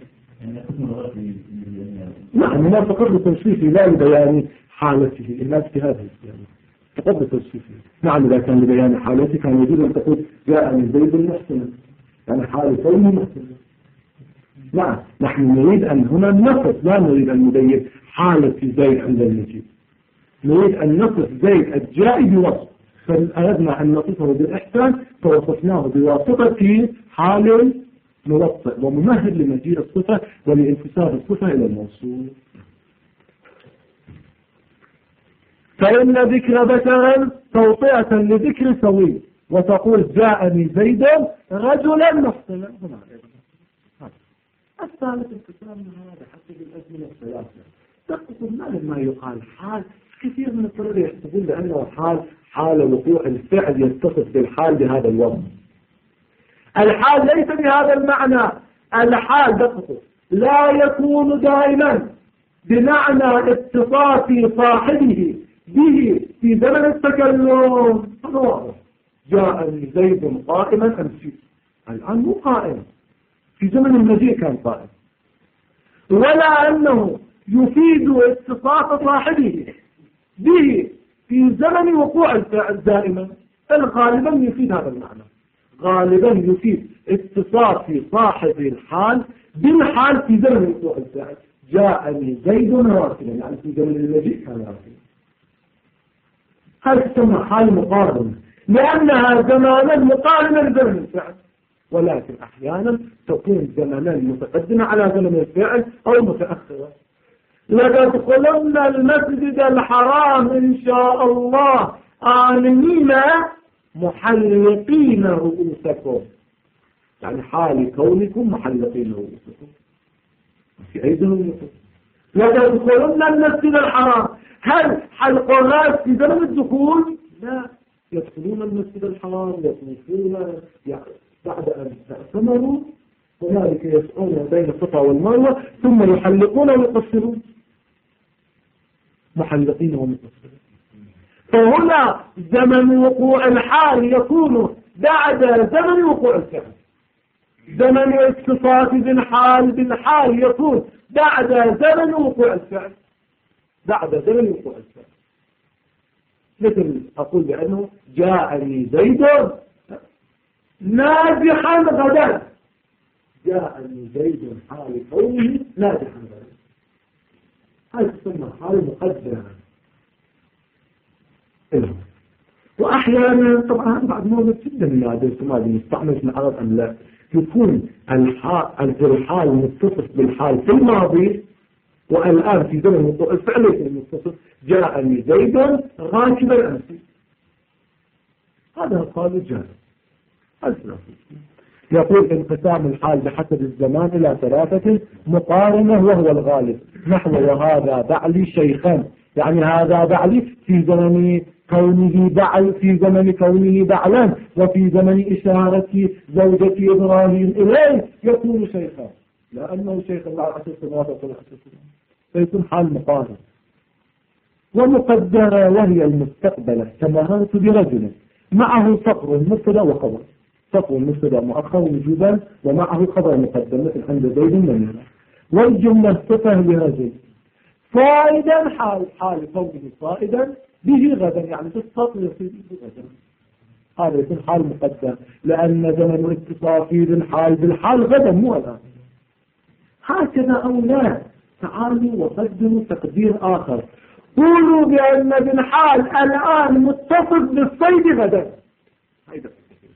نعم، ما فقط بتوصيفه لا لبيان حالته إلا اجتهاده، فقط بتوصيفه. نعم، إذا كان لبيان حالته كان يجوز أن تقول جاء زيد محسنا، يعني حال كونه محسنا. نعم، نحن نريد أن هنا نصف، لا نريد أن نبين حالة زيد عند المجيء، نريد أن نصف زيد الجائي بوصف، فأردنا أن نصفه بالإحسان فوصفناه بواسطة حال موطئ وممهد لمجيء الصفة ولانتساب الصفة إلى الموصول. فإن ذكر بشرا توطئة لذكر سوي، وتقول جاءني زيد رجلا محسنا. الثالث الكتاب من هذا حسب الأزمنة الثلاثة تقصد ما يقال حال. كثير من الطلبة يحسبون بأنه حال حال وقوع الفعل يتصف بالحال بهذا الوضع. الحال ليس بهذا المعنى. الحال تقصد لا يكون دائما بمعنى اتصاف صاحبه به في زمن التكلم. هذا واضح. جاءني زيد قائما أمسي، الآن مو قائم، في زمن المجيء كان قائم. ولا أنه يفيد اتصاف صاحبه به في زمن وقوع الفعل دائما، غالبا يفيد هذا المعنى، غالبا يفيد اتصاف صاحب الحال بالحال في زمن وقوع الفعل. جاءني زيد راكبا، يعني في زمن المجيء كان راكبا. هذا تسمى حال مقارنة، لأنها زمانا مقارنة لزمن الفعل، ولكن أحيانا تكون زمنا متقدمة على زمن الفعل أو متأخرة. لتدخلن المسجد الحرام إن شاء الله آمنين محلقين رؤوسكم، يعني حال كونكم محلقين رؤوسكم في أي زمن. لتدخلن المسجد الحرام، هل حلق الرأس في زمن الدخول؟ لا، يدخلون المسجد الحرام يطوفون يعني بعد أن اعتمروا، هنالك يسعون بين الصفا والمروة ثم يحلقون ويقصرون، محلقين ومقصرين. فهنا زمن وقوع الحال يكون بعد زمن وقوع الفعل، زمن اتصاف بالحال بالحال يكون بعد زمن وقوع الفعل، بعد زمن وقوع الفعل. مثل أقول بأنه جاءني زيد ناجحا غدا، جاءني زيد حال كونه ناجحا غدا، هذه تسمى حال مقدرة. وأحيانا طبعا بعد موجود جدا من هذا السماد المستعمل في العرب أم لا، يكون الحال الحال متصف بالحال في الماضي، والآن في زمن الفعل المتصف جاءني زيد راكبا أمس، هذا قال الجهل. يقول انقسام الحال بحسب الزمان إلى ثلاثة مقارنة وهو الغالب، نحو وهذا بعلي شيخا، يعني هذا بعلي في زمن كونه بعل، في زمن كونه بعلا، وفي زمن إشارة زوجة إبراهيم إليه يكون شيخا، لأنه شيخا بعد عشر سنوات أو ثلاث سنوات، فيكون حال مقارن. ومقدرة وهي المستقبلة كمررت برجل معه صقر مبتدا وخبر، صقر مبتدا مؤخر وجوبا ومعه خبر مقدم مثل عند زيد من، والجملة صفة لرجل صائدا حال حال كونه صائدا به غدا، يعني في السطر يصير به غدا، هذا يكون حال مقدم لأن زمن اتصافي للحال بالحال غدا مو الآن. هكذا أو لا، تعالوا وقدموا تقدير آخر، قولوا بأن بالحال الآن متصف بالصيد غدا، هيدا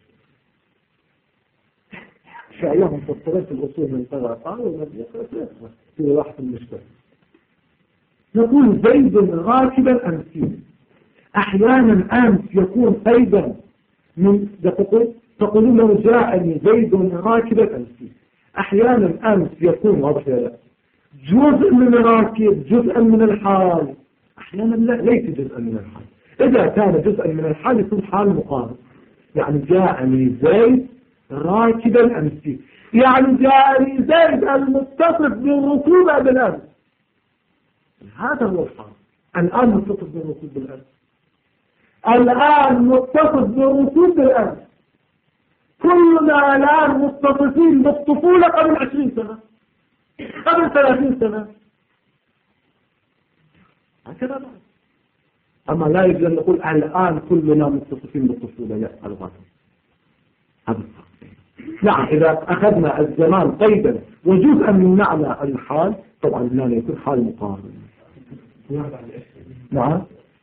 شايهم في الطريق الأصول من طرع قالوا ونبي في واحد المشكلة. نقول زيد راكبا أمسي، أحيانا أمس يكون أيضا من تقولون له جاءني زيد راكبا أمسي، أحيانا أمس يكون واضح يا لا جزء من راكب جزءا من الحال، أحيانا لا ليس جزءا من الحال. إذا كان جزءا من الحال يكون حال مقارن، يعني جاءني زيد راكبا أمسي، يعني جاءني زيد المتصف بالركوب بالأمس، هذا هو الحال. الآن متصف بالركوب بالأمس، الآن متصف بالركوب بالأمس، كلنا الآن متصفين بالطفولة قبل عشرين سنة قبل ثلاثين سنة، هكذا لا. أما لا يجب أن نقول الآن كلنا متصفين بالطفولة، لا الغاية هذا الفرق. نعم إذا أخذنا الزمان قيدا وجزءا من معنى الحال طبعا لا يكون حال مقارن. نعم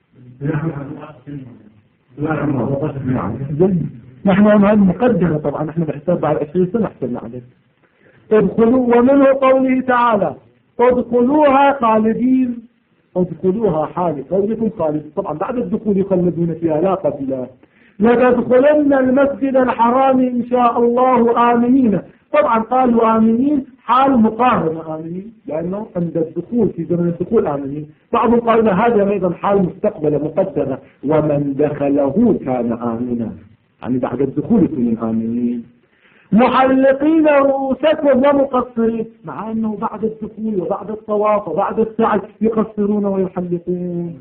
نعم نحن هذه مقدمة طبعا، نحن بحساب بعد عشرين سنة حسبنا عليه. ادخلوا، ومنه قوله تعالى ادخلوها خالدين، ادخلوها حال قولكم خالدين، طبعا بعد الدخول يخلدون فيها لا قبل. لتدخلن المسجد الحرام إن شاء الله آمنين، طبعا قالوا آمنين حال مقارن آمنين لأنه عند الدخول في زمن الدخول آمنين، بعضهم قالوا هذا أيضا حال مستقبل مقدمة ومن دخله كان آمنا، يعني بعد الدخول يكون آمنين. محلقين رؤوسكم ومقصرين، مع أنه بعد الدخول وبعد الطواف وبعد السعي يقصرون ويحلقون.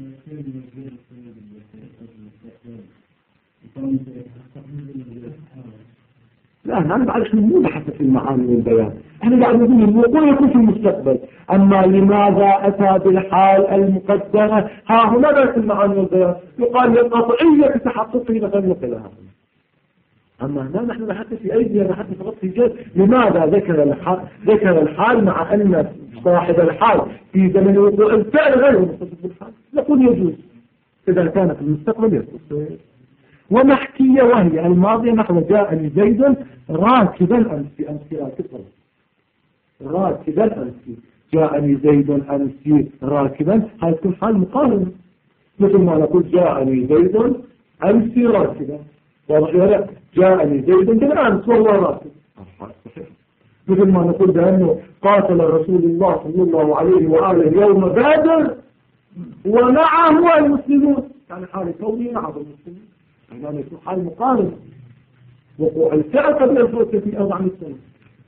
لا أنا بعد شنو مو بحث في المعاني والبيان، احنا بعد نقول الوقوع يكون في المستقبل، أما لماذا أتى بالحال المقدرة ها هنا لا في المعاني والبيان، يقال للقطعية تحققه لغير لها. أما هنا نحن نحدث في أيدينا نحدث فقط في جد، لماذا ذكر الحال ذكر الحال مع أن صاحب الحال في زمن وقوع الفعل غير متصف بالحال، نقول يجوز إذا كان في المستقبل يجوز. ومحكية وهي الماضية نحو جاءني زيد راكبا أمسي، أمسي راكبا راكبا أمسي، جاءني زيد أمسي راكبا، هذا كل حال مقارنة، مثل ما نقول جاءني زيد أمسي راكبا، واضح جاءني زيد بالأمس والله راكب، مثل ما نقول بأنه قاتل رسول الله صلى الله عليه وآله يوم بدر ومعه المسلمون، يعني حال كوني معه المسلمين، يعني يكون حال مقارنة، وقوع الفعل قبل الفرصة في أربعمائة سنة.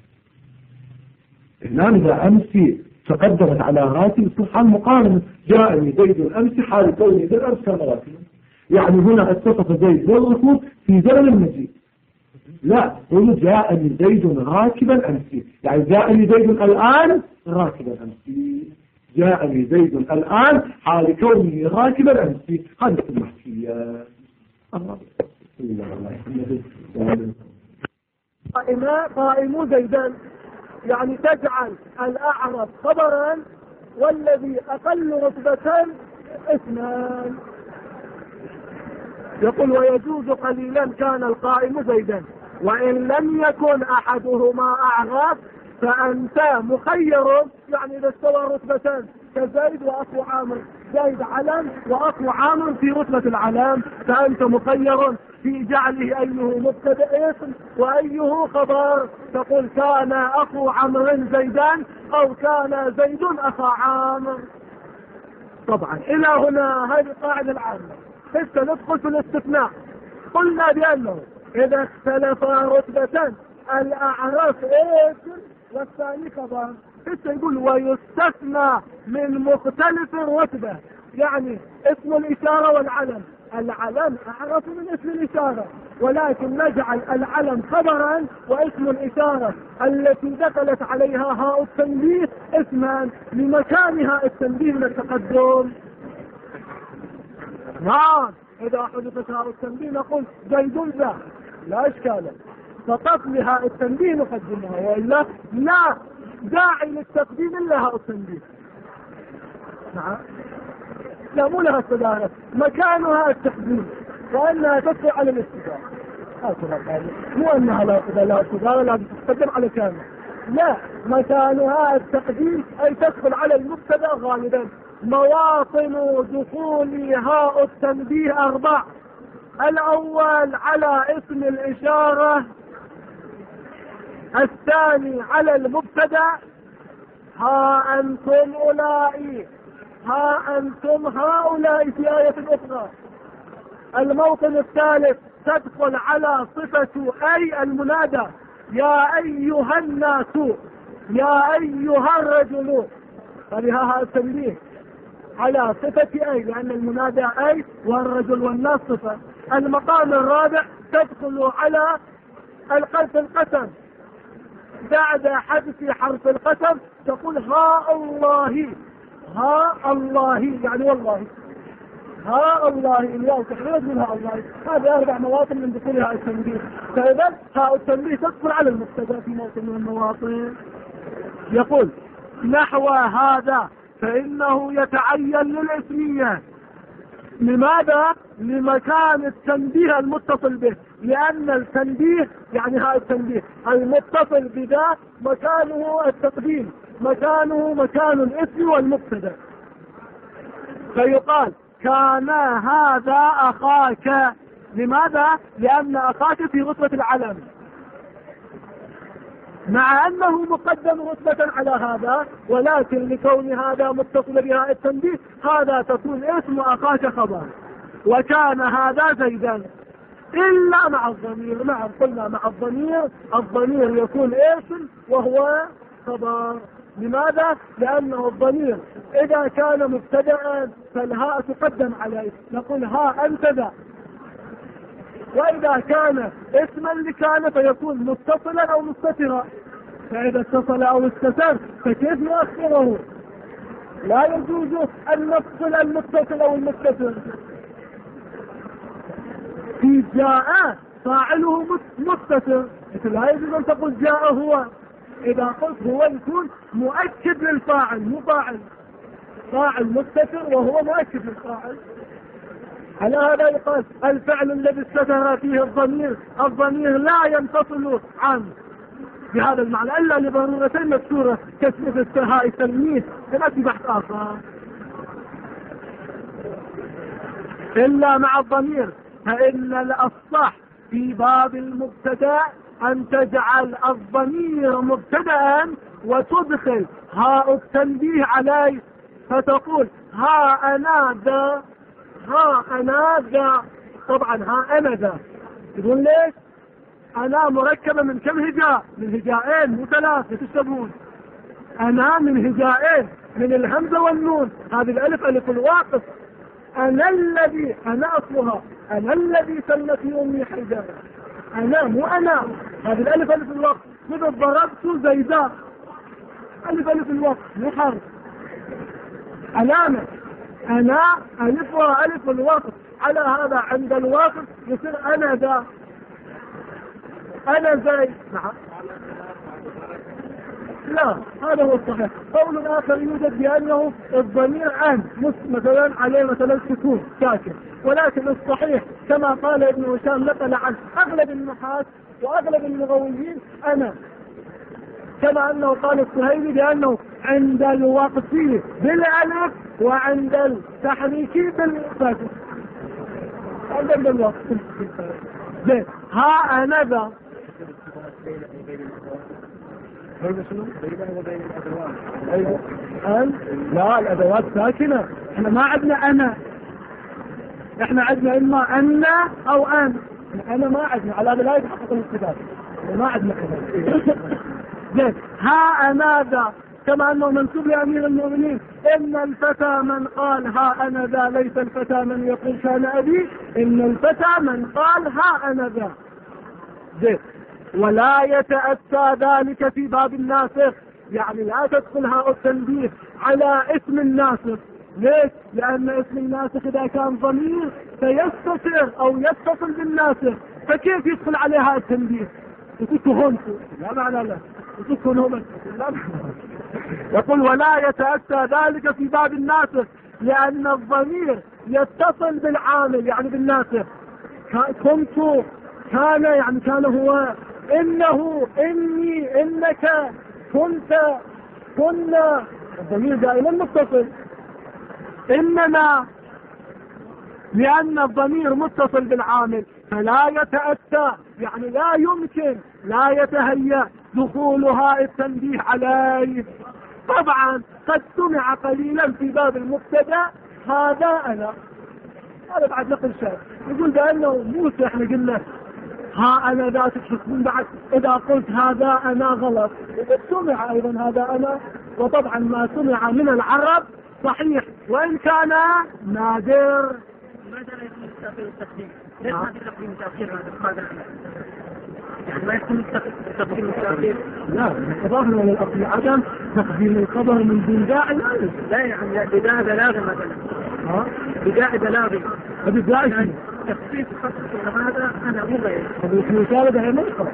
الآن إذا أمسي تقدمت على راتب يكون حال مقارنة، جاءني زيد الأمس حال كوني بالأمس كان راتبا، يعني هنا اتصف زيد بالركوب في زمن المجيء، لا هو جاءني زيد راكبا أمسي، يعني جاءني زيد الآن راكبا أمسي، جاءني زيد الآن حال كونه راكبا أمسي، هذا المحكية. قائمة قائم زيدان، يعني تجعل الأعرب خبرا والذي أقل رتبة اسمان. يقول ويجوز قليلا كان القائم زيدا، وإن لم يكن أحدهما أعرف فأنت مخير، يعني إذا استوى رتبتان كزيد وأخو عامر، زيد علم وأخو عامر في رتبة العلام، فأنت مخير في جعله أيه مبتدأ اسم وأيه خبر. تقول كان أخو عمرو زيدان أو كان زيد أخا عامر. طبعا إلى هنا هذه القاعدة العامة. حتى ندخل في الاستثناء، قلنا بأنه إذا اختلف رتبة الأعرف اسم والثاني خبر، حتى يقول ويستثنى من مختلف الرتبة، يعني اسم الإشارة والعلم، العلم أعرف من اسم الإشارة، ولكن نجعل العلم خبرا واسم الإشارة التي دخلت عليها هاء التنبيه اسما لمكانها التنبيه من التقدم. نعم، إذا حدثت هاء التنبيه نقول زيد ذا، لا إشكال، فقط لهاء التنبيه نقدمها، وإلا لا داعي للتقديم إلا هاء التنبيه. نعم، لا مو لها الصدارة، مكانها التقديم، وأنها تدخل على الاستدارة. مو أنها لا لا الصدارة لا تقدم على كامل، لا، مكانها التقديم أي تدخل على المبتدأ غالبا. مواطن دخول هاء التنبيه أربع: الأول على اسم الإشارة، الثاني على المبتدأ ها أنتم أولئك، ها أنتم هؤلاء في آية أخرى. الموطن الثالث تدخل على صفة أي المنادى، يا أيها الناس، يا أيها الرجل، فلها هاء التنبيه على صفة أي، لأن المنادى أي والرجل والناس صفة. المقام الرابع تدخل على القسم القسم، بعد حذف حرف القسم تقول ها الله، ها الله يعني والله، ها الله الواو تحرير من ها الله. هذه أربع مواطن من دخولها التنبيه، فإذا هاء التنبيه تدخل على المبتدأ في موطن من المواطن. يقول نحو هذا فإنه يتعين للاسمية. لماذا؟ لمكان التنبيه المتصل به، لأن التنبيه يعني هاء التنبيه المتصل بذا مكانه التقديم، مكانه مكان الاسم والمبتدأ. فيقال كان هذا أخاك. لماذا؟ لأن أخاك في رتبة العلم، مع أنه مقدم رتبة على هذا، ولكن لكون هذا متصل بها التنبيه هذا تكون اسم أخاك خبر. وكان هذا زيدا إلا مع الضمير. نعم، قلنا مع الضمير، الضمير يكون اسم وهو خبر. لماذا؟ لأنه الضمير إذا كان مبتدأ فالهاء تقدم عليه، نقول ها أنت ذا. وإذا كان اسما لكان فيكون متصلا أو مستترا، فإذا اتصل أو استتر فكيف نؤخره؟ لا يجوز أن نفصل المتصل أو المستتر. في جاء فاعله مستتر، لا يجوز أن تقول جاء هو. إذا قلت هو يكون مؤكد للفاعل، مو فاعل، فاعل مستتر وهو مؤكد للفاعل. على هذا يقال الفعل الذي استتر فيه الضمير، الضمير لا ينفصل عنه بهذا المعنى إلا لضرورتين مكسورة كاسم التهاء التلميذ، كما في بحث آخر. إلا مع الضمير، فإن الأصح في باب المبتدأ أن تجعل الضمير مبتدأ وتدخل هاء التنبيه عليه، فتقول ها أنا ذا، ها أنا ذا. طبعا ها أنا ذا، تقول ليش؟ أنا مركبة من كم هجاء؟ من هجائين مو ثلاث، تشتبهون. أنا من هجائين، من الهمزة والنون، هذه الألف ألف الواقف. أنا الذي، أنا أصلها أنا الذي سمتني أمي حجاب، أنا مو أنا، هذه الألف ألف الوقت. إذا ضربت زيدا، ألف ألف الوقت مو حرف. علامة أنا ألف وألف الوقت، على هذا عند الوقت يصير أنا ذا، أنا زي. نعم لا هذا هو الصحيح. قول آخر يوجد بأنه الضمير عن مثلا عليه مثلا سكون ساكن، ولكن الصحيح كما قال ابن هشام نقل عن أغلب النحاة وأغلب اللغويين أنا، كما أنه قال السهيلي بأنه عند الوقت بالألف وعند التحريك بالساكن. عند الوقت زين. ها أنا ذا بين شنو؟ بينه وبين الأدوات. أيوة. أن لا الأدوات ساكنة. إحنا ما عندنا أنا، إحنا عندنا إما أن أو أن. أنا ما عندنا، على هذا لا يتحقق الاستفادة. ما عندنا كذا. زين. ها أنا ذا كما أنه منسوب لأمير المؤمنين إن الفتى من قال ها أنا ذا ليس الفتى من يقول كان أبي، إن الفتى من قال ها أنا ذا. زين. ولا يتأتى ذلك في باب الناسخ، يعني لا تدخل هاء التنبيه على اسم الناسخ. ليش؟ لأن اسم الناسخ إذا كان ضمير فيستتر أو يتصل بالناسخ، فكيف يدخل عليها التنبيه؟ يقول لا معنى له، يقول هم لا معنى. يقول ولا يتأتى ذلك في باب الناسخ لأن الضمير يتصل بالعامل يعني بالناسخ. كنت كان يعني كان هو، إنه إني إنك كنت كنا، الضمير دائما متصل. إننا لأن الضمير متصل بالعامل فلا يتأتى يعني لا يمكن لا يتهيأ دخول هاء التنبيه عليه. طبعا قد سمع قليلا في باب المبتدا هذا أنا، هذا بعد نقل شيء يقول بأنه موسى احنا قلنا ها أنا ذات تحكمون، بعد إذا قلت هذا أنا غلط. إذا سمع أيضا هذا أنا، وطبعا ما سمع من العرب صحيح وإن كان نادر. لماذا لا يكون التقديم؟ ليش ما في تقديم تأخير هذا؟ يعني ما يكون تقديم التأخير؟ لا إضافة إلى الأصل عدم تقديم الخبر من دون داعي. لا يعني بداية بلاغي مثلا. ها؟ بداية بلاغي. هذا داعي. يعني تخصيص خصص هذا أنا مو غير. هذا المثال ده ملخص.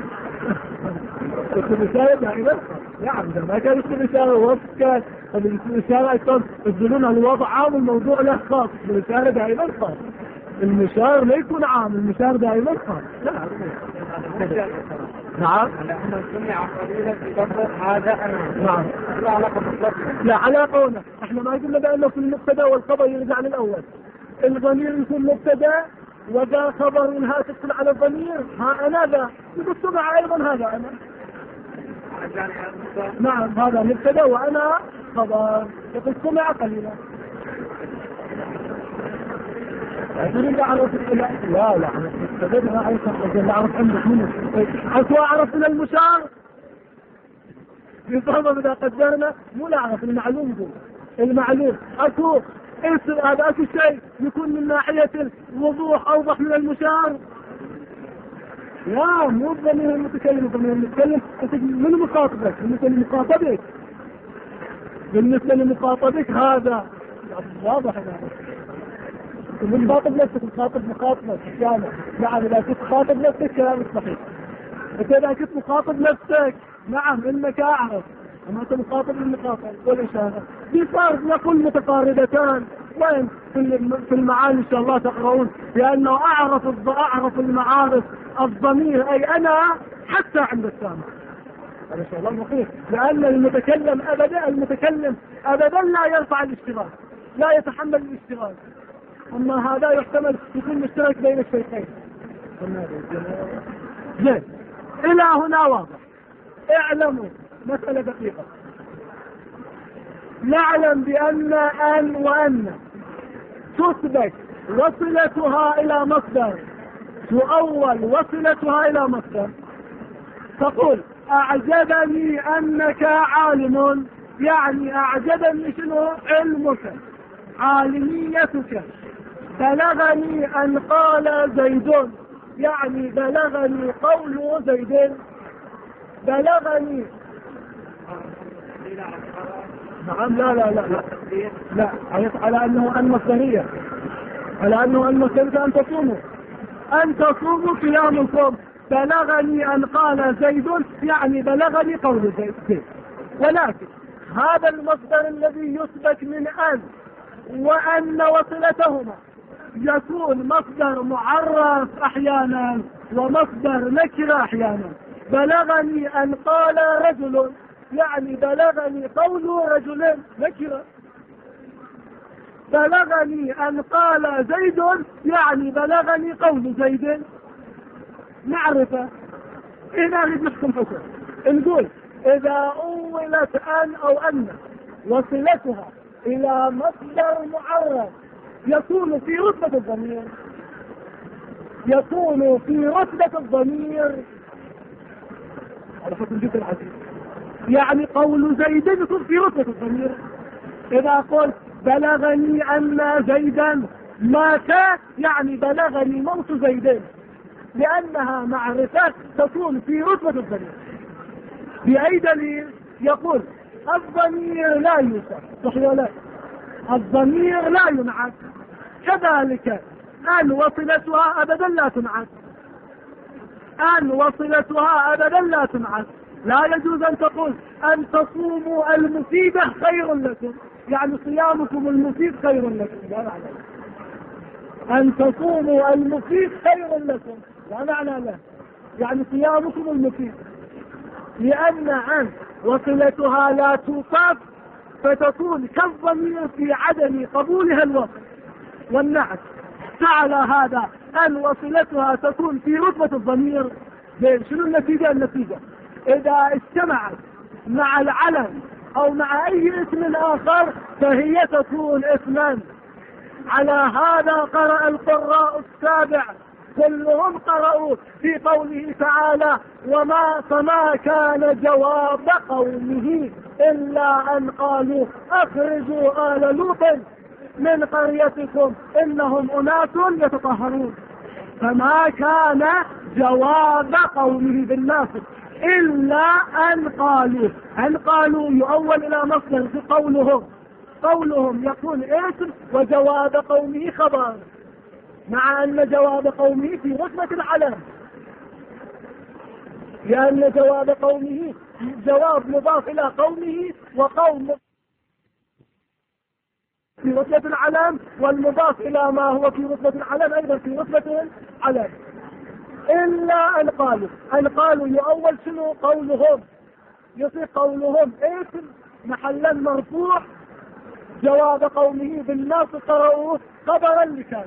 المثال ده ملخص. نعم إذا ما كان اسم الإشارة وفق الاسم الإشارة أيضا يبذلون الوضع عام الموضوع له خاص. الإشارة دائما خاص. المشار لا يكون عام، المشار دائما خاص. نعم. نعم. هذا أنا. نعم. لا علاقة بالضبط. لا علاقة هنا. احنا ما قلنا بأنه في المبتدا والخبر يرجع للأول. الضمير يكون مبتدا وذا خبر منها تدخل على الضمير ها أنا ذا، يقول سمع أيضا هذا أنا. نعم هذا مبتدا وأنا خبر، يقول سمع قليلا. لكن لا أعرف لا لا لا استفدنا أيضا لا أعرف عندك منه أسوأ أعرف من المشار يفهم إذا قدرنا مو لا أعرف المعلوم دول. المعلوم أكو اسم هذا أكو شيء يكون من ناحية الوضوح أوضح من المشار. لا مو ضمير المتكلم، ضمير المتكلم من مخاطبك بالنسبة لمخاطبك بالنسبة لمخاطبك هذا واضح. هذا من خاطب نفسك مخاطب مخاطبك كامل. نعم إذا كنت مخاطب نفسك كلامك صحيح. إذا كنت مخاطب نفسك نعم إنك أعرف، أما أنت مخاطب المخاطب والإشارة في فرق نقول متقاربتان. وين في المعاني إن شاء الله تقرؤون لأنه أعرف أعرف المعارف الضمير أي أنا حتى عند السامع. إن شاء الله مخيف لأن المتكلم أبدا المتكلم أبدا لا يرفع الاشتغال، لا يتحمل الاشتغال. أما هذا يحتمل يكون مشترك بين الشيخين. زين إلى هنا واضح. اعلموا مسألة دقيقة. نعلم بأن أن وأن تثبت وصلتها إلى مصدر، تؤول وصلتها إلى مصدر. تقول أعجبني أنك عالم، يعني أعجبني شنو؟ علمك عالميتك. بلغني أن قال زيد، يعني بلغني قول زيد. بلغني نعم لا لا لا لا, لا. على أنه أن مصدرية، على أنه أن مصدرية أن تصوموا أن تصوموا قيامكم. بلغني أن قال زيد يعني بلغني قول زيد، ولكن هذا المصدر الذي يثبت من أن وأن وصلتهما يكون مصدر معرف أحيانا ومصدر نكرة أحيانا. بلغني أن قال رجل يعني بلغني قول رجل نكرة. بلغني أن قال زيد يعني بلغني قول زيد معرفة. هنا نريد نحكم حكم، نقول إذا أولت أن أو أن وصلتها إلى مصدر معرف يكون في رتبة الضمير، يكون في رتبة الضمير على حكم جدا العزيز. يعني قول زيد يكون في رتبة الضمير. إذا قلت بلغني أن زيدا مات يعني بلغني موت زيد، لأنها معرفة تكون في رتبة الضمير. بأي دليل؟ يقول الضمير لا يوصف، صحيح ولا لا؟ الضمير لا ينعت. كذلك أن وصلتها أبدا لا تنعت، أن وصلتها أبدا لا تنعت. لا يجوز أن تقول أن تصوموا المفيدة خير لكم، يعني صيامكم المفيد خير لكم، لا معنى. أن تصوموا المفيد خير لكم لا معنى له، يعني صيامكم المفيد. لأن أن وصلتها لا توصف فتكون كالضمير في عدم قبولها الوصف والنعت. فعلى هذا أن وصلتها تكون في رتبة الضمير. شنو النتيجة؟ النتيجة إذا اجتمعت مع العلم أو مع أي اسم آخر فهي تكون اسما. على هذا قرأ القراء السابع كلهم قرأوا في قوله تعالى وما فما كان جواب قومه إلا أن قالوا أخرجوا آل لوط من قريتكم إنهم أناس يتطهرون. فما كان جواب قومه بالناصب إلا أن قالوا. أن قالوا يؤول إلى مصدر في قولهم، قولهم يكون اسم وجواب قومه خبر، مع أن جواب قومه في رتبة العلم، لأن جواب قومه جواب مضاف إلى قومه وقوم في رتبة العلم، والمضاف إلى ما هو في رتبة العلم أيضا في رتبة العلم. إلا أن قالوا. أن قالوا يؤول شنو؟ قولهم، يصير قولهم اسم محلا مرفوع، جواب قومه بالناس قرأوه خبرا لكان.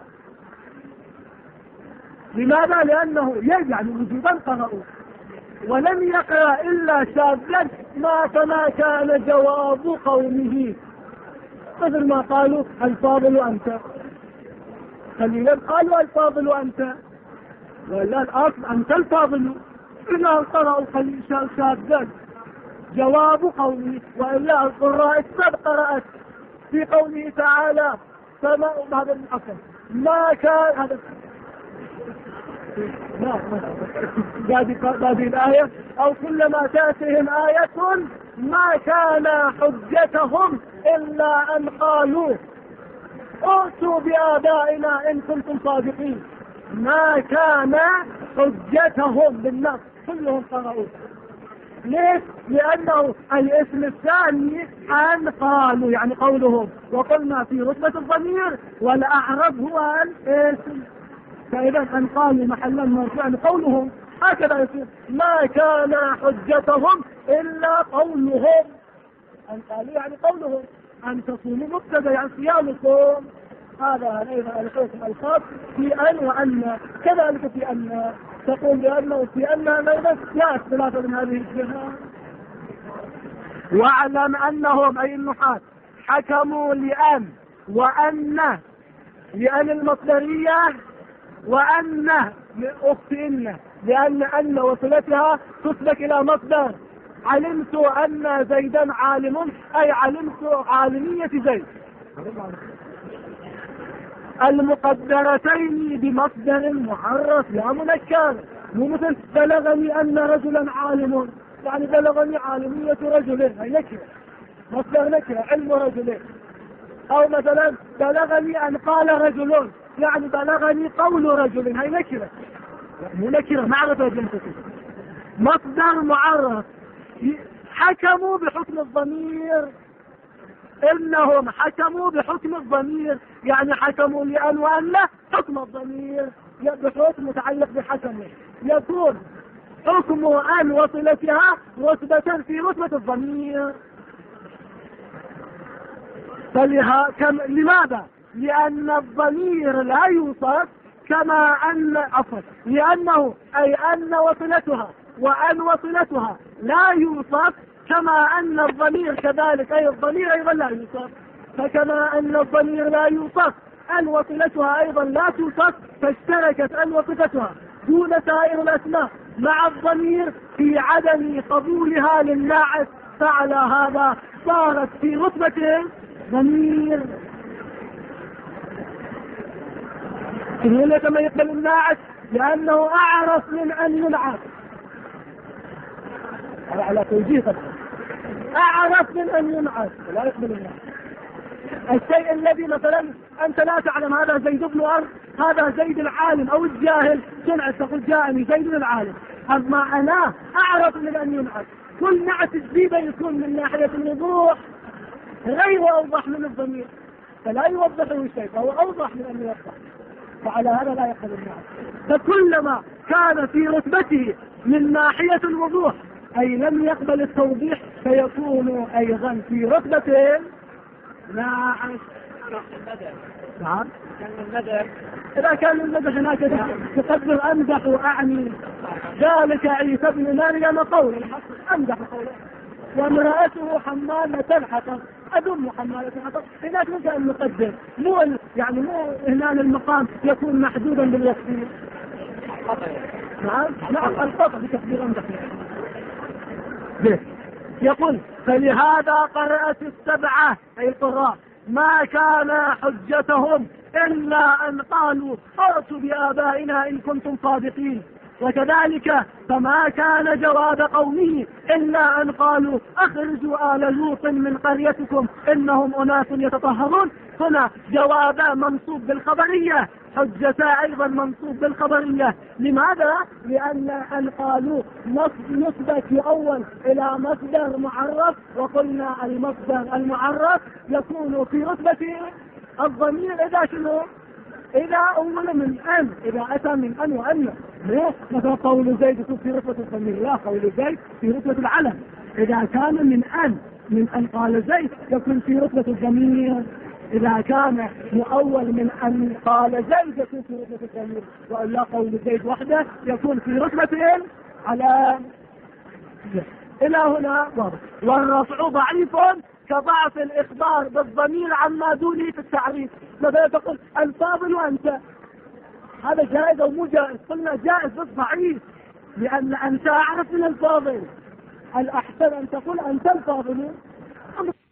لماذا؟ لأنه يعني وجوبا قرأوه، ولم يقرأ إلا شاذا ما فما كان جواب قومه، مثل ما قالوا الفاضل أنت، قليلا قالوا الفاضل أنت، ولا الأصل أنت الفاضل. إلا قرأوا شاذا جواب قومه، وإلا القراء السبع قرأت في قوله تعالى فما هذا الأصل ما كان هذا لا هذه الآية أو كلما تأتيهم آية ما كان حجتهم إلا أن قالوا ائتوا بآبائنا إن كنتم صادقين. ما كان حجتهم بالنص كلهم قرأوا. ليش؟ لأنه الاسم الثاني أن قالوا يعني قولهم، وقلنا في رتبة الضمير والأعرب هو الاسم، فإذا أن قالوا محلا مرفوعا قولهم هكذا يصير ما كان حجتهم إلا قولهم. أن قالوا يعني قولهم. أن تصوموا مبتدا يعني صيامكم، هذا أيضا الحكم الخاص في أن وأن. كذلك في أن تقول بأنه في أن أيضا لا اختلاف من هذه الجهات. واعلم أنهم أي النحاة حكموا لأن وأن، لأن المصدرية، وأن لأخت إن، لأن أن وصلتها تسبك إلى مصدر. علمت أن زيدا عالم أي علمت عالمية زيد. المقدرتين بمصدر معرف لا منكر، مو مثل بلغني أن رجلا عالم يعني بلغني عالمية رجل، هي نكرة. مصدر نكرة علم رجلين. أو مثلا بلغني أن قال رجل، يعني بلغني قول رجل، هاي نكرة مو نكرة معرفة جنسية. مصدر معرف حكموا بحكم الضمير، إنهم حكموا بحكم الضمير، يعني حكموا لأن وأن حكم الضمير بحكم متعلق بحكمه، يكون حكم أن وصلتها رتبة في رتبة الضمير. فلها كم لماذا؟ لأن الضمير لا يوصف كما أن عفوا لأنه أي أن وصلتها وأن وصلتها لا يوصف كما أن الضمير كذلك، أي الضمير أيضا لا يوصف. فكما أن الضمير لا يوصف أن وصلتها أيضا لا توصف، فاشتركت أن وصفتها دون سائر الأسماء مع الضمير في عدم قبولها للناعت، فعلى هذا صارت في رتبة ضمير. كما يقبل الناعت لأنه أعرف من أن ينعت على توجيه أعرف من أن ينعت ولا يقبل الناعت. الشيء الذي مثلا أنت لا تعلم هذا زيد بن أرض، هذا زيد العالم أو الجاهل، تنعت تقول جاءني زيد العالم، أما أنا أعرف من أن ينعت. كل نعت جديدة يكون من ناحية الوضوح غير أوضح من الضمير، فلا يوضحه شيء، فهو أوضح من أن يوضح، فعلى هذا لا يقبل النعت. فكلما كان في رتبته من ناحية الوضوح أي لم يقبل التوضيح، فيكون أيضا في رتبة ناعت. نعم إذا كان المدح هناك تقدر أمدح وأعني ذلك عيسى بن مريم قول الحق، أمدح قوله، وامرأته حمالة الحطب، أدم حمالة الحطب. هناك ممكن أن نقدر، مو يعني مو هنا المقام يكون محدودا بالوصفين. نعم نعم القطع بتقدير أمدح. يقول فلهذا قرأت السبعة أي القراء ما كان حجتهم إلا أن قالوا ائتوا بآبائنا إن كنتم صادقين، وكذلك فما كان جواب قومه إلا أن قالوا أخرجوا آل لوط من قريتكم إنهم أناس يتطهرون. هنا جواب منصوب بالخبرية، حجة أيضا منصوب بالخبرية. لماذا؟ لأن أن قالوا نسبة يؤول إلى مصدر معرف، وقلنا المصدر المعرف يكون في رتبة الضمير إذا شنو؟ إذا أول من أن، إذا أتى من أن وأن. ليه؟ مثلا قول زيد يكون في رتبة الضمير، لا قول زيد في رتبة العلم. إذا كان من أن من أن قال زيد يكون في رتبة الضمير، إذا كان مؤول من أن قال زيد يكون في رتبة الضمير، وإلا قول زيد وحده يكون في رتبة على. إلى هنا واضح. والرفع ضعيف كضعف الإخبار بالضمير عما دونه في التعريف. مثلا تقول الفاضل وأنت، هذا جائز أو مو جائز؟ قلنا جائز بس ضعيف، لأن أنت أعرف من الفاضل. الأحسن أن تقول أنت الفاضل.